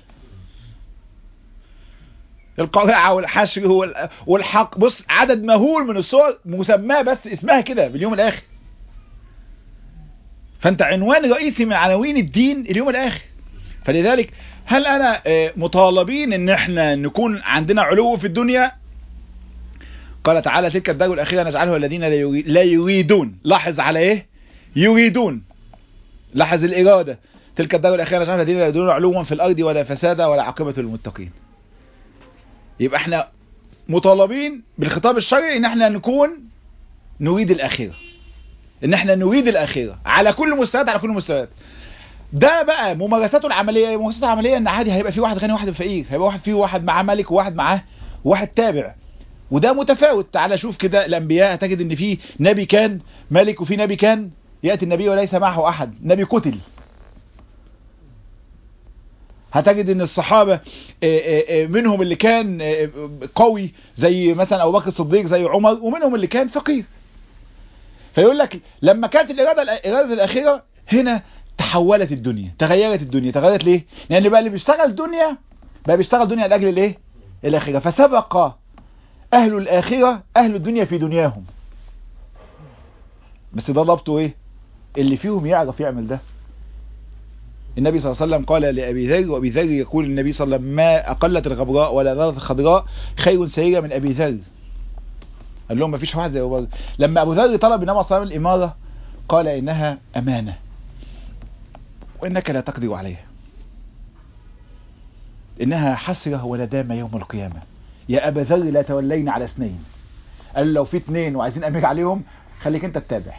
القارعة والحشر والحق، بص عدد مهول من الصور مسماه بس اسمها كده باليوم الآخر. فانت عنوان رئيسي من عناوين الدين اليوم الاخر. فلذلك هل انا مطالبين ان احنا نكون عندنا علو في الدنيا؟ قال تعالى تلك الدار الاخيره نجعلها الذين لا يريدون. لاحظ على ايه؟ يريدون، لاحظ الاراده. تلك الدار الاخيره نجعلها الذين لا يريدون علوا في الارض ولا فسادا ولا عاقبه للمتقين. يبقى احنا مطالبين بالخطاب الشرعي ان احنا نكون نريد الاخره، ان احنا نريد الاخره على كل مستويات، على كل مستويات. ده بقى ممارساته العمليه. ممارساته العمليه ان عادي هيبقى في واحد غني وواحد فقير، هيبقى واحد معاه ملك وواحد معاه واحد تابع، وده متفاوت. تعالى شوف كده الانبياء، هتجد ان في نبي كان ملك وفي نبي كان ياتي النبي وليس معه احد، نبي قتل. هتجد ان الصحابه منهم اللي كان قوي زي مثلا ابو بكر الصديق زي عمر، ومنهم اللي كان فقير. فيقول لك لما كانت الإرادة الأخيرة هنا تحولت الدنيا، تغيرت الدنيا. تغيرت ليه؟ لأن بقى اللي بيشتغل دنيا بقى بيشتغل دنيا لأجل الايه؟ الآخرة. فسبق أهل الآخرة أهل الدنيا في دنياهم. بس ده ضبطه ايه؟ اللي فيهم يعرف يعمل ده. النبي صلى الله عليه وسلم قال لأبي ذر، وأبي ذر يقول النبي صلى الله عليه وسلم ما أقلت الغبراء ولا ذرت الخضراء خير سيرة من أبي ذر. قال لهم ما فيش واحد زي أبو ذر. لما أبو ذر طلب النبي صلى الله عليه وسلم الإمارة قال إنها أمانة وإنك لا تقدر عليها، إنها حسرة وندامة يوم القيامة. يا أبا ذر لا تولين على اثنين. قال له لو في اثنين وعايزين أمير عليهم خليك أنت تتابع.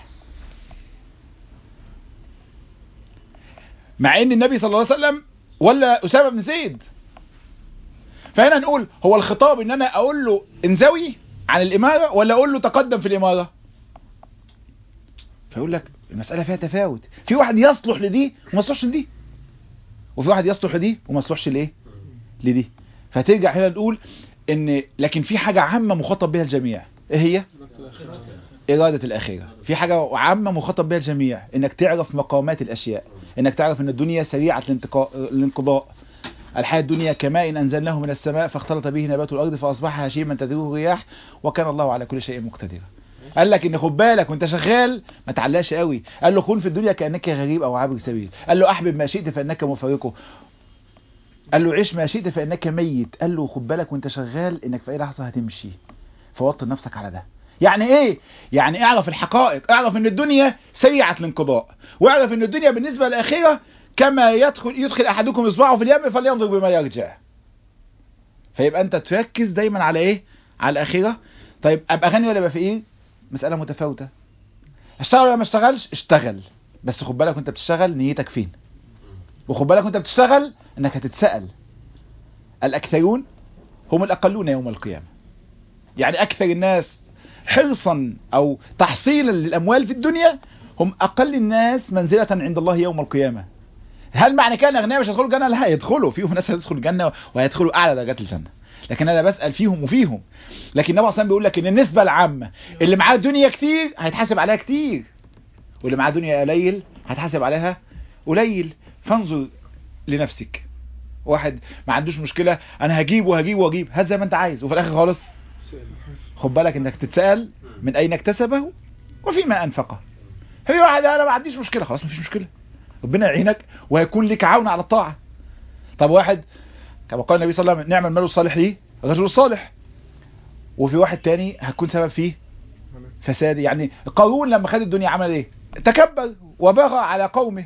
مع ان النبي صلى الله عليه وسلم ولا أسامة بن زيد. فهنا نقول هو الخطاب ان انا اقول له انزوي عن الامارة ولا اقول له تقدم في الامارة؟ فيقول لك المسألة فيها تفاوت. في واحد يصلح لدي وما يصلحش لدي، وفي واحد يصلح لدي وما يصلحش لايه؟ لدي. فترجع هنا نقول ان لكن في حاجة عامة مخاطب بها الجميع. ايه هي؟ إرادة الآخرة. في حاجة عامة مخاطب بها الجميع، انك تعرف مقامات الاشياء، انك تعرف ان الدنيا سريعة الانقضاء. الحياة الدنيا كماء انزلناه من السماء فاختلط به نبات الارض فاصبح هشيما تذروه الرياح وكان الله على كل شيء مقتدرا. قال لك ان خد بالك وانت شغال ما تعلاش قوي. قال له كن في الدنيا كأنك غريب او عابر سبيل. قال له احبب ما شئت فانك مفارقه. قال له عيش ما شئت فانك ميت. قال له خد بالك وانت شغال انك في اي لحظة هتمشي. فوطن نفسك على ده. يعني ايه؟ يعني اعرف الحقائق، اعرف ان الدنيا سيئة الانقضاء، واعرف ان الدنيا بالنسبة للآخرة كما يدخل احدكم اصبعه في اليم فلينظر بما يرجع. فيبقى انت تركز دايما على ايه؟ على الآخرة. طيب ابقى غني ولا ابقى فقير؟ مسألة متفاوتة. اشتغل ولا ما اشتغلش؟ اشتغل، بس خد بالك وانت بتشتغل نيتك فين، وخد بالك وانت بتشتغل انك هتتسأل. الاكثرون هم الاقلون يوم القيامة. يعني اكثر الناس حرصا او تحصيلا للاموال في الدنيا هم اقل الناس منزلة عند الله يوم القيامة. هل معنى كده الاغنياء مش هيدخلوا الجنة؟ لا، هيدخلوا، فيهم ناس هتدخل الجنة وهيدخلوا اعلى درجات الجنة، لكن انا بسأل فيهم وفيهم. لكن النبي اصلا بيقول لك ان النسبة العامة اللي معاه دنيا كتير هيتحاسب عليها كتير، واللي معاه دنيا قليل هتحاسب عليها قليل. فانظر لنفسك. واحد ما عندوش مشكلة، انا هجيب وهجيب وهجيب، هات زي ما انت عايز، وفي الاخر خالص خد بالك انك تتسأل من اين اكتسبه وفيما انفقه. هي واحد انا ما عنديش مشكلة، خلاص مفيش مشكلة، ربنا يعينك وهيكون لك عون على الطاعة. طب واحد كما قال النبي صلى الله عليه وسلم: نعم المال الصالح ليه الرجل الصالح. وفي واحد تاني هتكون سبب فيه فساد. يعني قارون لما خد الدنيا عمل ايه؟ تكبر وبغى على قومه.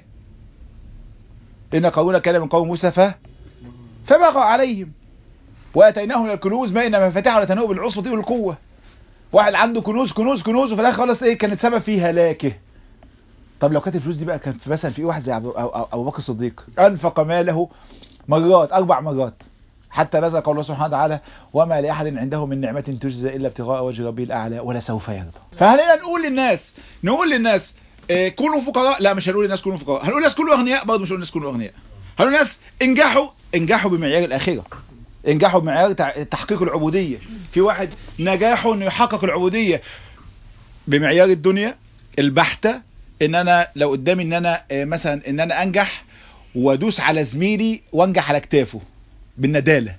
إن قارون كان من قوم موسى فبغى عليهم واتيناه من الكنوز ما ان مفاتيحه لتنوء بالعصبة والقوة. واحد عنده كنوز كنوز كنوز وفي الاخر خلاص ايه؟ كانت سبب في هلاكه. طب لو كانت الفلوس دي بقى كانت مثلا في واحد زي ابو بكر الصديق انفق ماله مرات 4 مرات حتى نزل قول الله سبحانه وتعالى: وما لاحد عنده من نعمة تجزى الا ابتغاء وجه ربه الاعلى ولسوف يرضى. فهلنا نقول للناس كونوا فقراء؟ لا، مش هنقول للناس كونوا فقراء. هنقول للناس كونوا اغنياء؟ برضه مش هنقول للناس كونوا اغنياء. هنقول للناس انجحوا بمعيار الاخره، انجحوا بمعيار تحقيق العبودية. في واحد نجاحه انه يحقق العبودية بمعيار الدنيا البحتة، ان انا لو قدامي ان انا مثلا ان انا انجح وادوس على زميلي وانجح على كتافه بالندالة،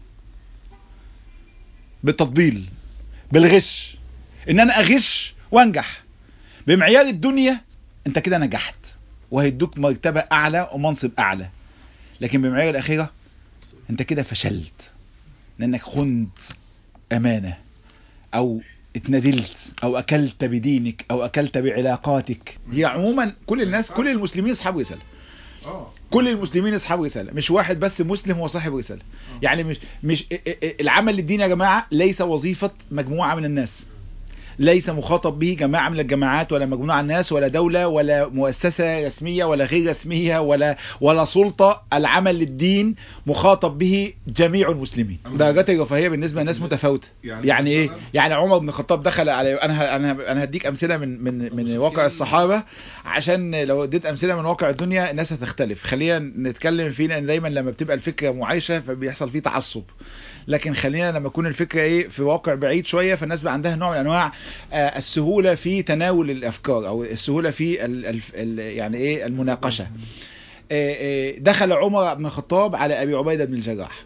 بالتطبيل، بالغش، ان انا اغش وانجح. بمعيار الدنيا انت كده نجحت وهيدوك مرتبة اعلى ومنصب اعلى، لكن بمعيار الاخرة انت كده فشلت لانك خنت امانة او اتندلت او اكلت بدينك او اكلت بعلاقاتك. هي عموما كل الناس، كل المسلمين اصحاب رسالة، كل المسلمين اصحاب رسالة، مش واحد بس مسلم هو صاحب رسالة. يعني مش العمل للدين يا جماعة ليس وظيفة مجموعة من الناس، ليس مخاطب به جماعة من الجماعات ولا مجموعة الناس ولا دولة ولا مؤسسة رسمية ولا غير رسمية ولا سلطة. العمل للدين مخاطب به جميع المسلمين. درجات الرفاهية بالنسبة للناس متفاوتة. يعني ايه؟ يعني عمر بن الخطاب دخل على انا هديك امثلة من واقع الصحابة، عشان لو اديت امثلة من واقع الدنيا الناس هتختلف. خلينا نتكلم فيه، لان دايما لما بتبقى الفكرة معايشة فبيحصل فيه تعصب، لكن خلينا لما يكون الفكرة ايه في واقع بعيد شوية فالناس بقى عندها نوع من انواع السهولة في تناول الافكار او السهولة في يعني ايه المناقشة. دخل عمر بن الخطاب على ابي عبيدة بن الجراح،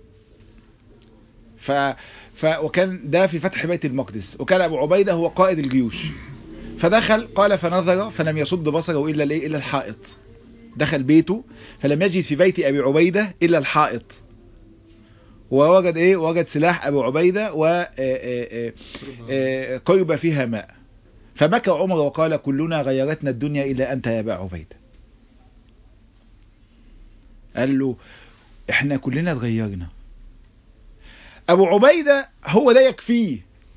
وكان ده في فتح بيت المقدس، وكان ابو عبيدة هو قائد الجيوش. فدخل قال فنظر فلم يصد بصره الا الحائط. دخل بيته فلم يجد في بيت ابي عبيدة الا الحائط، ووجد ايه؟ وجد سلاح ابو عبيدة وقرب فيها ماء. فبكى عمر وقال: كلنا غيرتنا الدنيا الا انت يا ابا عبيدة. قال له: احنا كلنا اتغيرنا، ابو عبيدة هو ده يكفيه.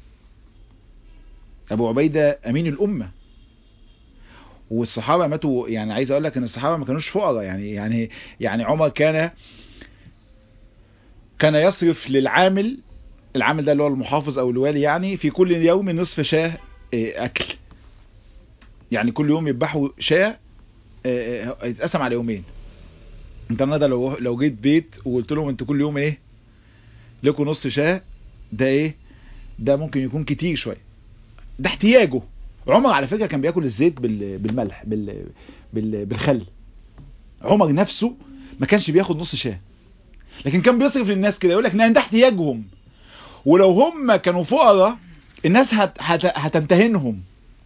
ابو عبيدة امين الامة، والصحابة ماتوا. يعني عايز اقول لك ان الصحابة ما كانوش فقراء. يعني عمر كان يصرف للعامل، العامل ده اللي هو المحافظ او الوالي، يعني في كل يوم نصف شاه اكل. يعني كل يوم يذبحوا شاه يتقسم على يومين. انت النهارده لو جيت بيت وقلت لهم انتوا كل يوم ايه لكم نص شاه، ده ايه؟ ده ممكن يكون كتير شويه، ده احتياجه. عمر على فكره كان بياكل الزيت بالملح بالخل. عمر نفسه ما كانش بياخد نص شاه، لكن كان بيصرف للناس كده، يقول لك ده احتياجهم، ولو هم كانوا فقراء الناس هتنتهنهم.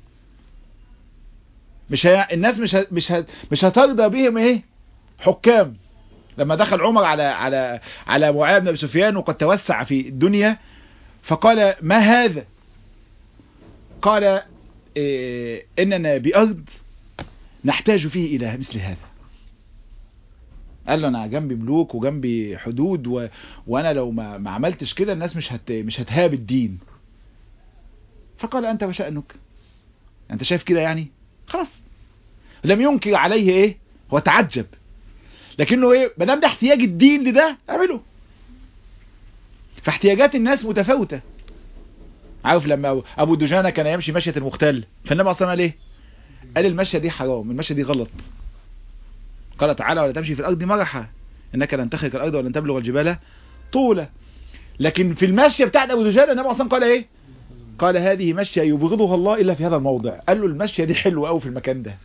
الناس مش هترضى بهم ايه؟ حكام. لما دخل عمر على معاوية بن ابي سفيان وقد توسع في الدنيا فقال: ما هذا؟ قال إننا بأرض نحتاج فيه إلى مثل هذا. قال له أنا جنبي ملوك وجنبي حدود وأنا لو ما عملتش كده الناس مش هتهاب الدين. فقال أنت وشأنك، أنت شايف كده يعني خلاص. لم ينكر عليه إيه، هو تعجب، لكنه إيه، مادام ده احتياج الدين لده اعمله. فاحتياجات الناس متفاوتة. عارف لما أبو دجانة كان يمشي مشية المختل، فالنبي أصلا قال إيه؟ قال المشية دي حرام، المشية دي غلط. قال تعالى ولا تمشي في الأرض مرحا إنك لن تخرق الأرض ولن تبلغ الجبال طولا. لكن في المشية بتاعت أبو دجانة النبي أصلا قال إيه؟ قال هذه مشية يبغضها الله إلا في هذا الموضع. قال له المشية دي حلوة أوي في المكان ده.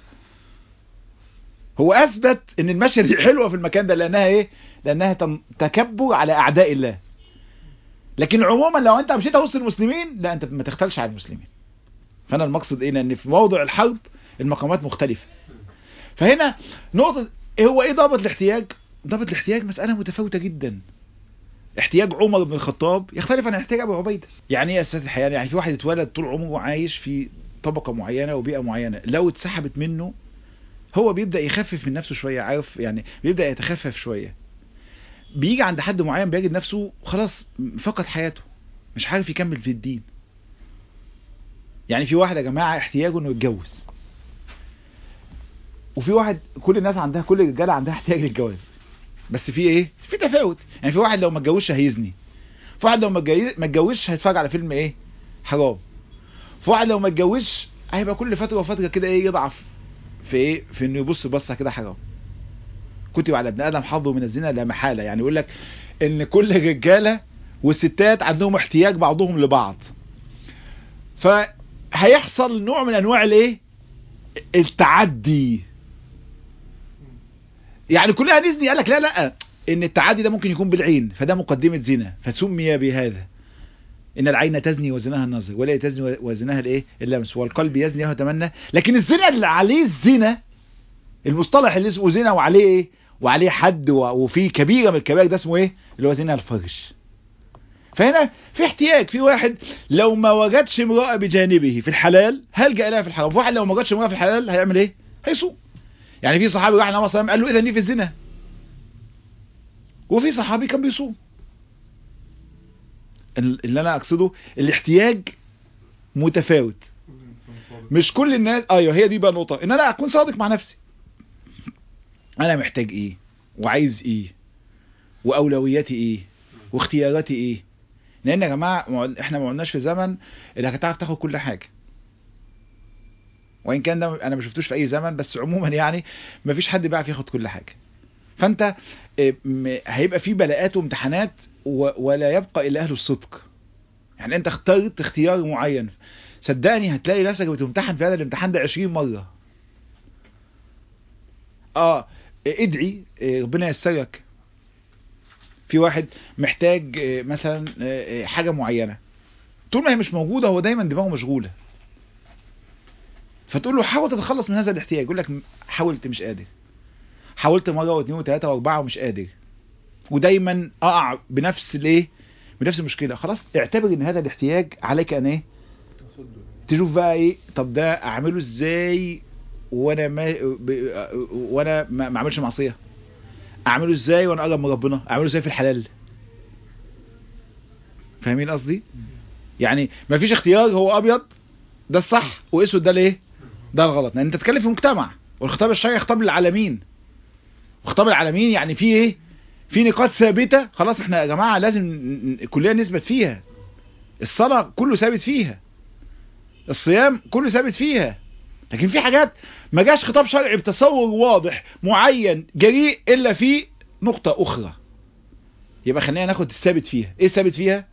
هو أثبت إن المشية دي حلوة في المكان ده لأنها إيه؟ لأنها تكبر على أعداء الله. لكن عموما لو أنت مشيت وسط المسلمين لا، أنت ما تختلش على المسلمين. فأنا المقصد إيه؟ إن في موضع الحرب المقامات مختلفة. فهنا نقطة هو إيه ضابط الاحتياج؟ ضابط الاحتياج مسألة متفاوتة جدا. احتياج عمر بن الخطاب يختلف عن احتياج أبو عبيدة. يعني ايه يا أستاذ الحياة؟ يعني في واحد اتولد طول عمره عايش في طبقة معينة وبيئة معينة، لو اتسحبت منه هو بيبدأ يخفف من نفسه شوية، عارف يعني بيبدأ يتخفف شوية. بيجي عند حد معين بيجد نفسه خلاص فقد حياته، مش عارف يكمل في الدين. يعني في واحد يا جماعة احتياجه انه يتجوز، وفي واحد كل الناس عندها، كل الرجاله عندها احتياج للجواز، بس في ايه، في تفاوت. يعني في واحد لو ما اتجوزش هيزني، في واحد لو ما اتجوزش هيتفرج على فيلم ايه حرام، في واحد لو ما اتجوزش هيبقى كل فتره وفتره كده ايه يضعف في ايه، في انه يبص بصه كده حرام. كتب على ابن ادم حظه من الزنا لا محاله. يعني يقول لك ان كل الرجاله والستات عندهم احتياج بعضهم لبعض، فهيحصل نوع من انواع الايه، التعدي. يعني كلها نزني، قال لك لا لا، ان التعدي ده ممكن يكون بالعين، فده مقدمة زنا فسمي بهذا. ان العين تزني وزناها النظر، ولا تزني وزناها الايه اللمس، والقلب يزني ويتمنى. لكن الزنا اللي عليه الزنا، المصطلح اللي اسمه زنا وعليه ايه، وعليه حد وفي كبيرة من الكبائر، ده اسمه ايه، اللي هو زنا الفرج. فهنا في احتياج. في واحد لو ما وجدش امرأة بجانبه في الحلال هلجأ لها في الحرام، في واحد لو ما وجدش امرأة في الحلال هيعمل ايه، هيصوم. يعني في صحابي راح النبي صلى الله عليه وسلم قال له اذا ني في الزنا، وفي صحابي كان بيصوم. اللي انا اقصده الاحتياج متفاوت. مش كل الناس، ايوه هي دي بقى النقطه، ان انا اكون صادق مع نفسي. انا محتاج ايه وعايز ايه واولوياتي ايه واختياراتي ايه. لان يا جماعه احنا ما قلناش في زمن انك هتعرف تاخد كل حاجه، وان كان ده انا ما شفتوش في اي زمن، بس عموما يعني ما فيش حد بيعرف ياخد كل حاجه. فانت هيبقى في بلاءات وامتحانات ولا يبقى الا اهل الصدق. يعني انت اخترت اختيار معين، صدقني هتلاقي نفسك بتمتحن في هذا الامتحان ده 20 مرة. ادعي ربنا ييسرك. في واحد محتاج مثلا حاجة معينة، طول ما هي مش موجودة هو دايما دماغه مشغولة، فتقول له حاول تتخلص من هذا الاحتياج، يقول لك حاولت مش قادر، حاولت مرة واثنين وثلاثة واربعة ومش قادر، ودايما اقع بنفس الايه، بنفس المشكلة. خلاص اعتبر ان هذا الاحتياج عليك ان ايه، تشوف بقى ايه، طب ده اعمله ازاي وانا ما اعملش معصية، اعمله ازاي وانا اقرب من ربنا، اعمله ازاي في الحلال. فاهمين قصدي؟ يعني ما فيش اختيار هو ابيض ده الصح واسود ده الايه، ده الغلط. لان انت تتكلم في مجتمع، والخطاب الشرعي خطاب للعالمين، وخطاب العالمين يعني في ايه، في نقاط ثابتة. خلاص احنا يا جماعة لازم كلنا نثبت فيها. الصلاة كله ثابت فيها، الصيام كله ثابت فيها. لكن في حاجات ما جاش خطاب شرعي بتصور واضح معين جريء الا في نقطة اخرى، يبقى خلينا ناخد الثابت فيها. ايه الثابت فيها؟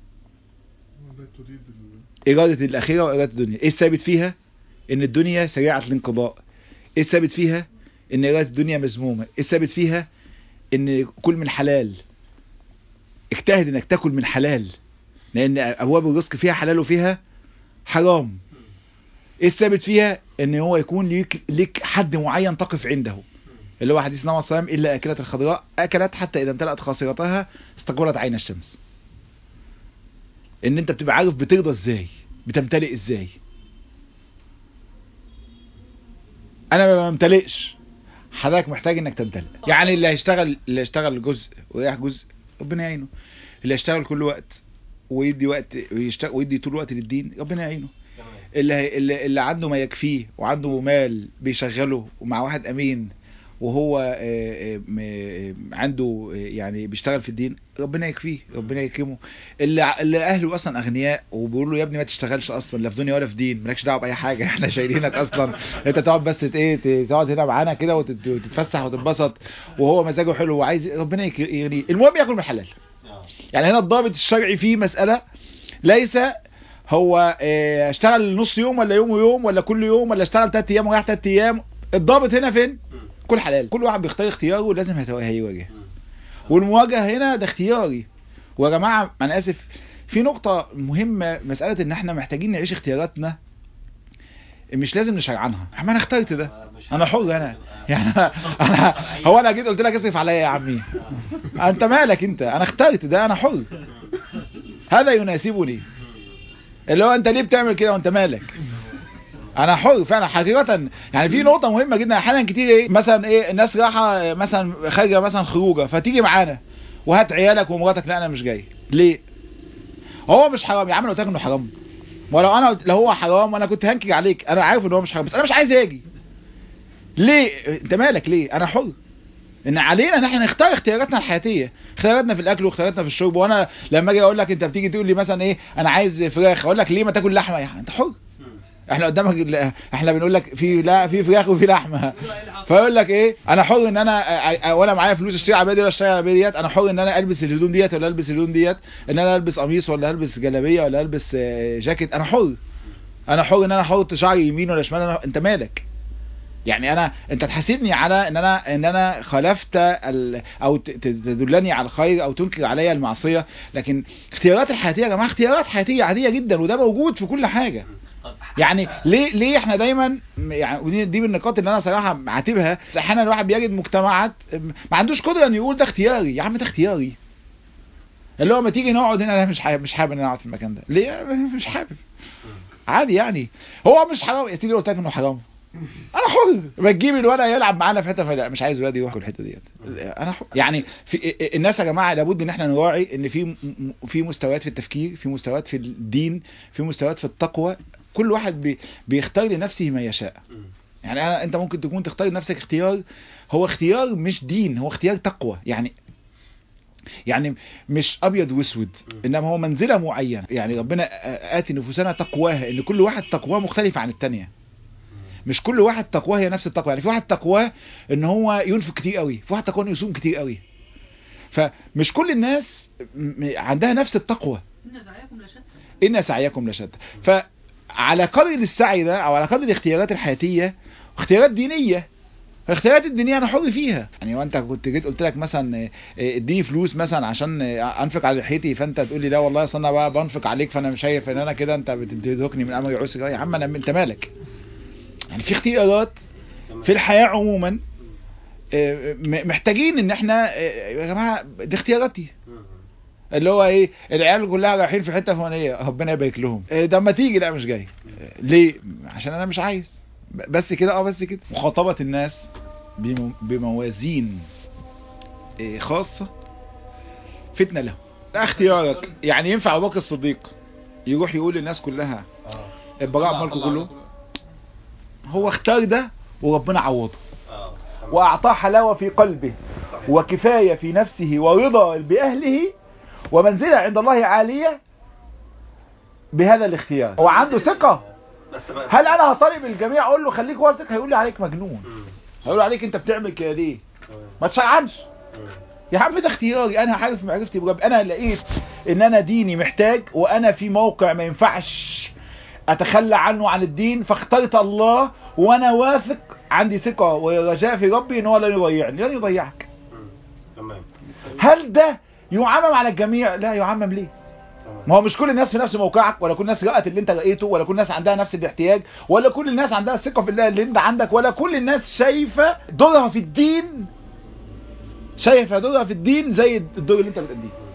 إرادة الأخيرة وإرادة الدنيا. ايه الثابت فيها؟ ان الدنيا سريعة الانقضاء. ايه الثابت فيها؟ ان إرادة الدنيا مذمومة. ايه الثابت فيها؟ ان كل من حلال، اجتهد انك تاكل من حلال، لان ابواب الرزق فيها حلال وفيها حرام. ايه الثابت فيها؟ ان هو يكون ليك حد معين تقف عنده، اللي هو حديث النبي صلى الله عليه وسلم الا اكلت الخضراء اكلت حتى اذا امتلأت خاصرتها استقبلت عين الشمس. ان انت بتبقى عارف بترضى ازاي، بتمتلئ ازاي. انا ما بمتلئش، حضرتك محتاج انك تمتلئ. يعني اللي هيشتغل جزء ويريح جزء ربنا يعينه، اللي هيشتغل كل وقت ويدي وقت ويدي طول الوقت للدين ربنا يعينه. اللي عنده ما يكفيه وعنده مال بيشغله ومع واحد امين وهو عنده يعني بيشتغل في الدين ربنا يكفيه ربنا يكرمه. اللي اهله اصلا اغنياء وبيقولوا له يا ابني ما تشتغلش اصلا لا في دنيا ولا في دين، مالكش دعوه باي حاجه، احنا شايلينك اصلا، انت تقعد بس تقعد هنا معانا كده وتتفسح وتتبسط، وهو مزاجه حلو وعايز ربنا يغنيه، المهم ياكل من الحلال. يعني هنا الضابط الشرعي في مساله ليس هو اشتغل نص يوم ولا يوم ويوم ولا كل يوم ولا اشتغل 3 ايام وراح 3 ايام. الضابط هنا فين؟ كل حلال. كل واحد بيختار اختياره لازم هيواجه، والمواجهه هنا ده اختياري. ويا جماعه انا اسف في نقطه مهمه، مساله ان احنا محتاجين نعيش اختياراتنا مش لازم نشرعنها. انا اخترت ده، انا حر انا يعني انا هو انا جيت قلت لك اصرف عليا يا عمي، انت مالك انت، انا اخترت ده انا حر، هذا يناسبني. اللي هو انت ليه بتعمل كده وانت مالك؟ انا حر فعلا حقيقه. يعني في نقطه مهمه جدا احيانا كتير ايه مثلا ايه الناس رايحه مثلا خارجه مثلا خروجه فتيجي معانا وهات عيالك ومراتك، لا انا مش جاي. ليه؟ هو مش حرام يا عم، لو قلت لك انه حرام ولو لو هو حرام وانا كنت هنكج عليك، انا عارف ان هو مش حرام بس انا مش عايز اجي. ليه؟ انت مالك ليه؟ انا حر. ان علينا ان احنا نختار اختياراتنا الحياتيه، اختياراتنا في الاكل واختياراتنا في الشرب. وانا لما اجي اقول لك انت بتيجي تقول لي مثلا ايه انا عايز فراخ، اقول لك ليه ما تاكل لحمه؟ يعني انت حر، احنا قدامك احنا بنقول لك في لا في فراخ وفي لحمه، فيقول لك ايه انا حر ان انا وانا معايا فلوس اشتري عبايه دي ولا اشتري عبايه ديت، انا حر ان انا البس الهدوم ديت ولا البس الهدوم ديت، ان انا البس قميص ولا البس جلابيه ولا البس جاكيت، انا حر. انا حر ان انا احط شعري يمين ولا شمال، انت مالك؟ يعني انت تحاسبني على ان انا خالفت او تدلني على الخير او تنكر عليا المعصيه، لكن اختيارات الحياتيه يا جماعه اختيارات حياتيه عاديه جدا وده موجود في كل حاجه. يعني ليه احنا دايما يعني ودي من النقاط اللي انا صراحه عاتبها، احيانا الواحد بيجد مجتمعات ما عندوش قدره انه يقول ده اختياري. يا عم ده اختياري، اللي هو ما تيجي نقعد هنا انا مش حابب ان انا اقعد في المكان ده. ليه مش حابب؟ عادي يعني، هو مش حرام يا سيدي، قلت لك انه حرام انا حر. بتجيب الولد يلعب معانا في حته فلا مش عايز ولادي يروحوا الحته ديت، انا حر. يعني في الناس يا جماعه لابد ان احنا نراعي ان في مستويات في التفكير، في مستويات في الدين، في مستويات في التقوى. كل واحد بيختار لنفسه ما يشاء. يعني انت ممكن تكون تختار لنفسك اختيار هو اختيار مش دين، هو اختيار تقوى. يعني مش ابيض واسود، انما هو منزله معينه. يعني ربنا اتي نفوسنا تقواها، ان كل واحد تقواه مختلفه عن الثانيه. مش كل واحد تقواه هي نفس التقوى. يعني في واحد تقواه ان هو ينفق كتير قوي، في واحد تقواه انه يصوم كتير قوي. فمش كل الناس عندها نفس التقوى. ان سعيكم لشتى. فعلى قدر السعي ده او على قدر الاختيارات الحياتيه واختيارات دينيه، الاختيارات الدينيه انا حر فيها. يعني وانت كنت جيت قلت لك مثلا اديني فلوس مثلا عشان انفق على لحيتي، فانت تقول لي لا والله اصل انا بقى بنفق عليك فانا مش شايف ان انا كده انت بتدركني من امر عسر. يا عم انت مالك؟ يعني في اختيارات في الحياة عموما محتاجين ان احنا يا جماعة دي اختياراتي. اللي هو ايه العيال كلها رايحين في حتة فلانية ربنا يبارك لهم، ده ما تيجي لا مش جاي. ليه؟ عشان انا مش عايز. بس كده بس كده. مخاطبة الناس بموازين خاصة فتنة لهم. ده اختيارك. يعني ينفع ابو بكر الصديق يروح يقول للناس كلها البراء مالكم كله؟ هو اختار ده وربنا عوضه واعطاه حلاوة في قلبه وكفاية في نفسه ورضا بأهله ومنزلة عند الله عالية بهذا الاختيار. هو عنده ثقة. هل انا هطالب الجميع اقول له خليك واثق؟ هيقول لي عليك مجنون، هيقول عليك انت بتعمل كده ليه؟ ما تشعنش يا عم، ده اختياري. انا عارف معرفتي برب، انا لقيت ان انا ديني محتاج وانا في موقع ما ينفعش اتخلى عنه عن الدين، فاخترت الله وانا واثق، عندي ثقة ورجاء في ربي ان هو لن يضيعني لن يضيعك. هل ده يعمم على الجميع؟ لا يعمم. ليه؟ ما هو مش كل الناس في نفس موقعك، ولا كل الناس رأت اللي انت رأيته، ولا كل الناس عندها نفس الاحتياج، ولا كل الناس عندها الثقة في الله اللي انت عندك، ولا كل الناس شايفة دورها في الدين زي الدور اللي انت بتأديه.